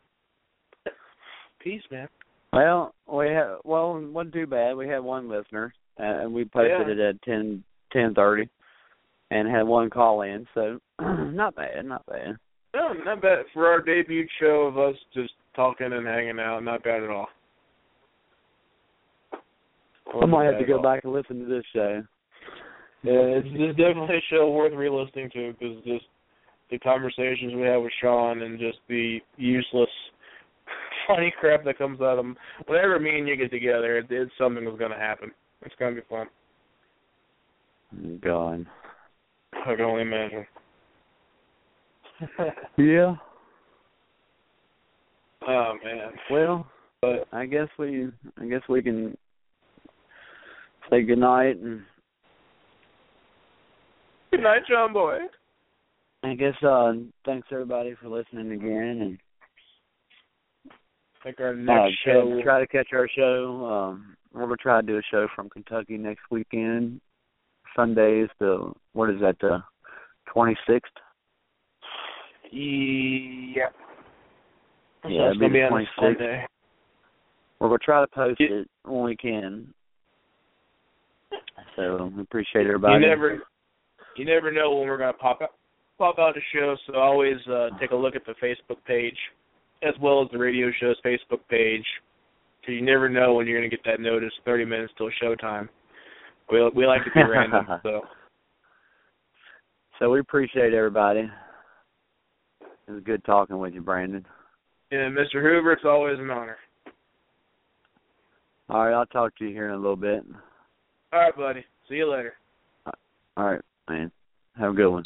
Peace, man. Well, it wasn't too bad. We had one listener, and we posted it at 10:30, and had one call in. So not bad. No, not bad for our debut show of us just talking and hanging out. Not bad at all. I might have to go back and listen to this show. Yeah, it's definitely a show worth re-listening to, because just the conversations we have with Sean and just the useless, funny crap that comes out of them. Whenever me and you get together, it's something that's going to happen. It's going to be fun. God. I can only imagine. Yeah. Oh man. Well, but I guess we can say good night and good night, John Boy. I guess thanks everybody for listening again, and I think our next show try to catch our show. We're gonna try to do a show from Kentucky next weekend. Sundays the 26th? Yeah. Yeah, it's going to be on Sunday. We're going to try to post it when we can. So we appreciate everybody. You never know when we're going to pop out the show, so always take a look at the Facebook page as well as the radio show's Facebook page, because you never know when you're going to get that notice 30 minutes till showtime. We like to be random, so. So we appreciate everybody. It was good talking with you, Brandon. Yeah, Mr. Hoover, it's always an honor. All right, I'll talk to you here in a little bit. All right, buddy. See you later. All right, man. Have a good one.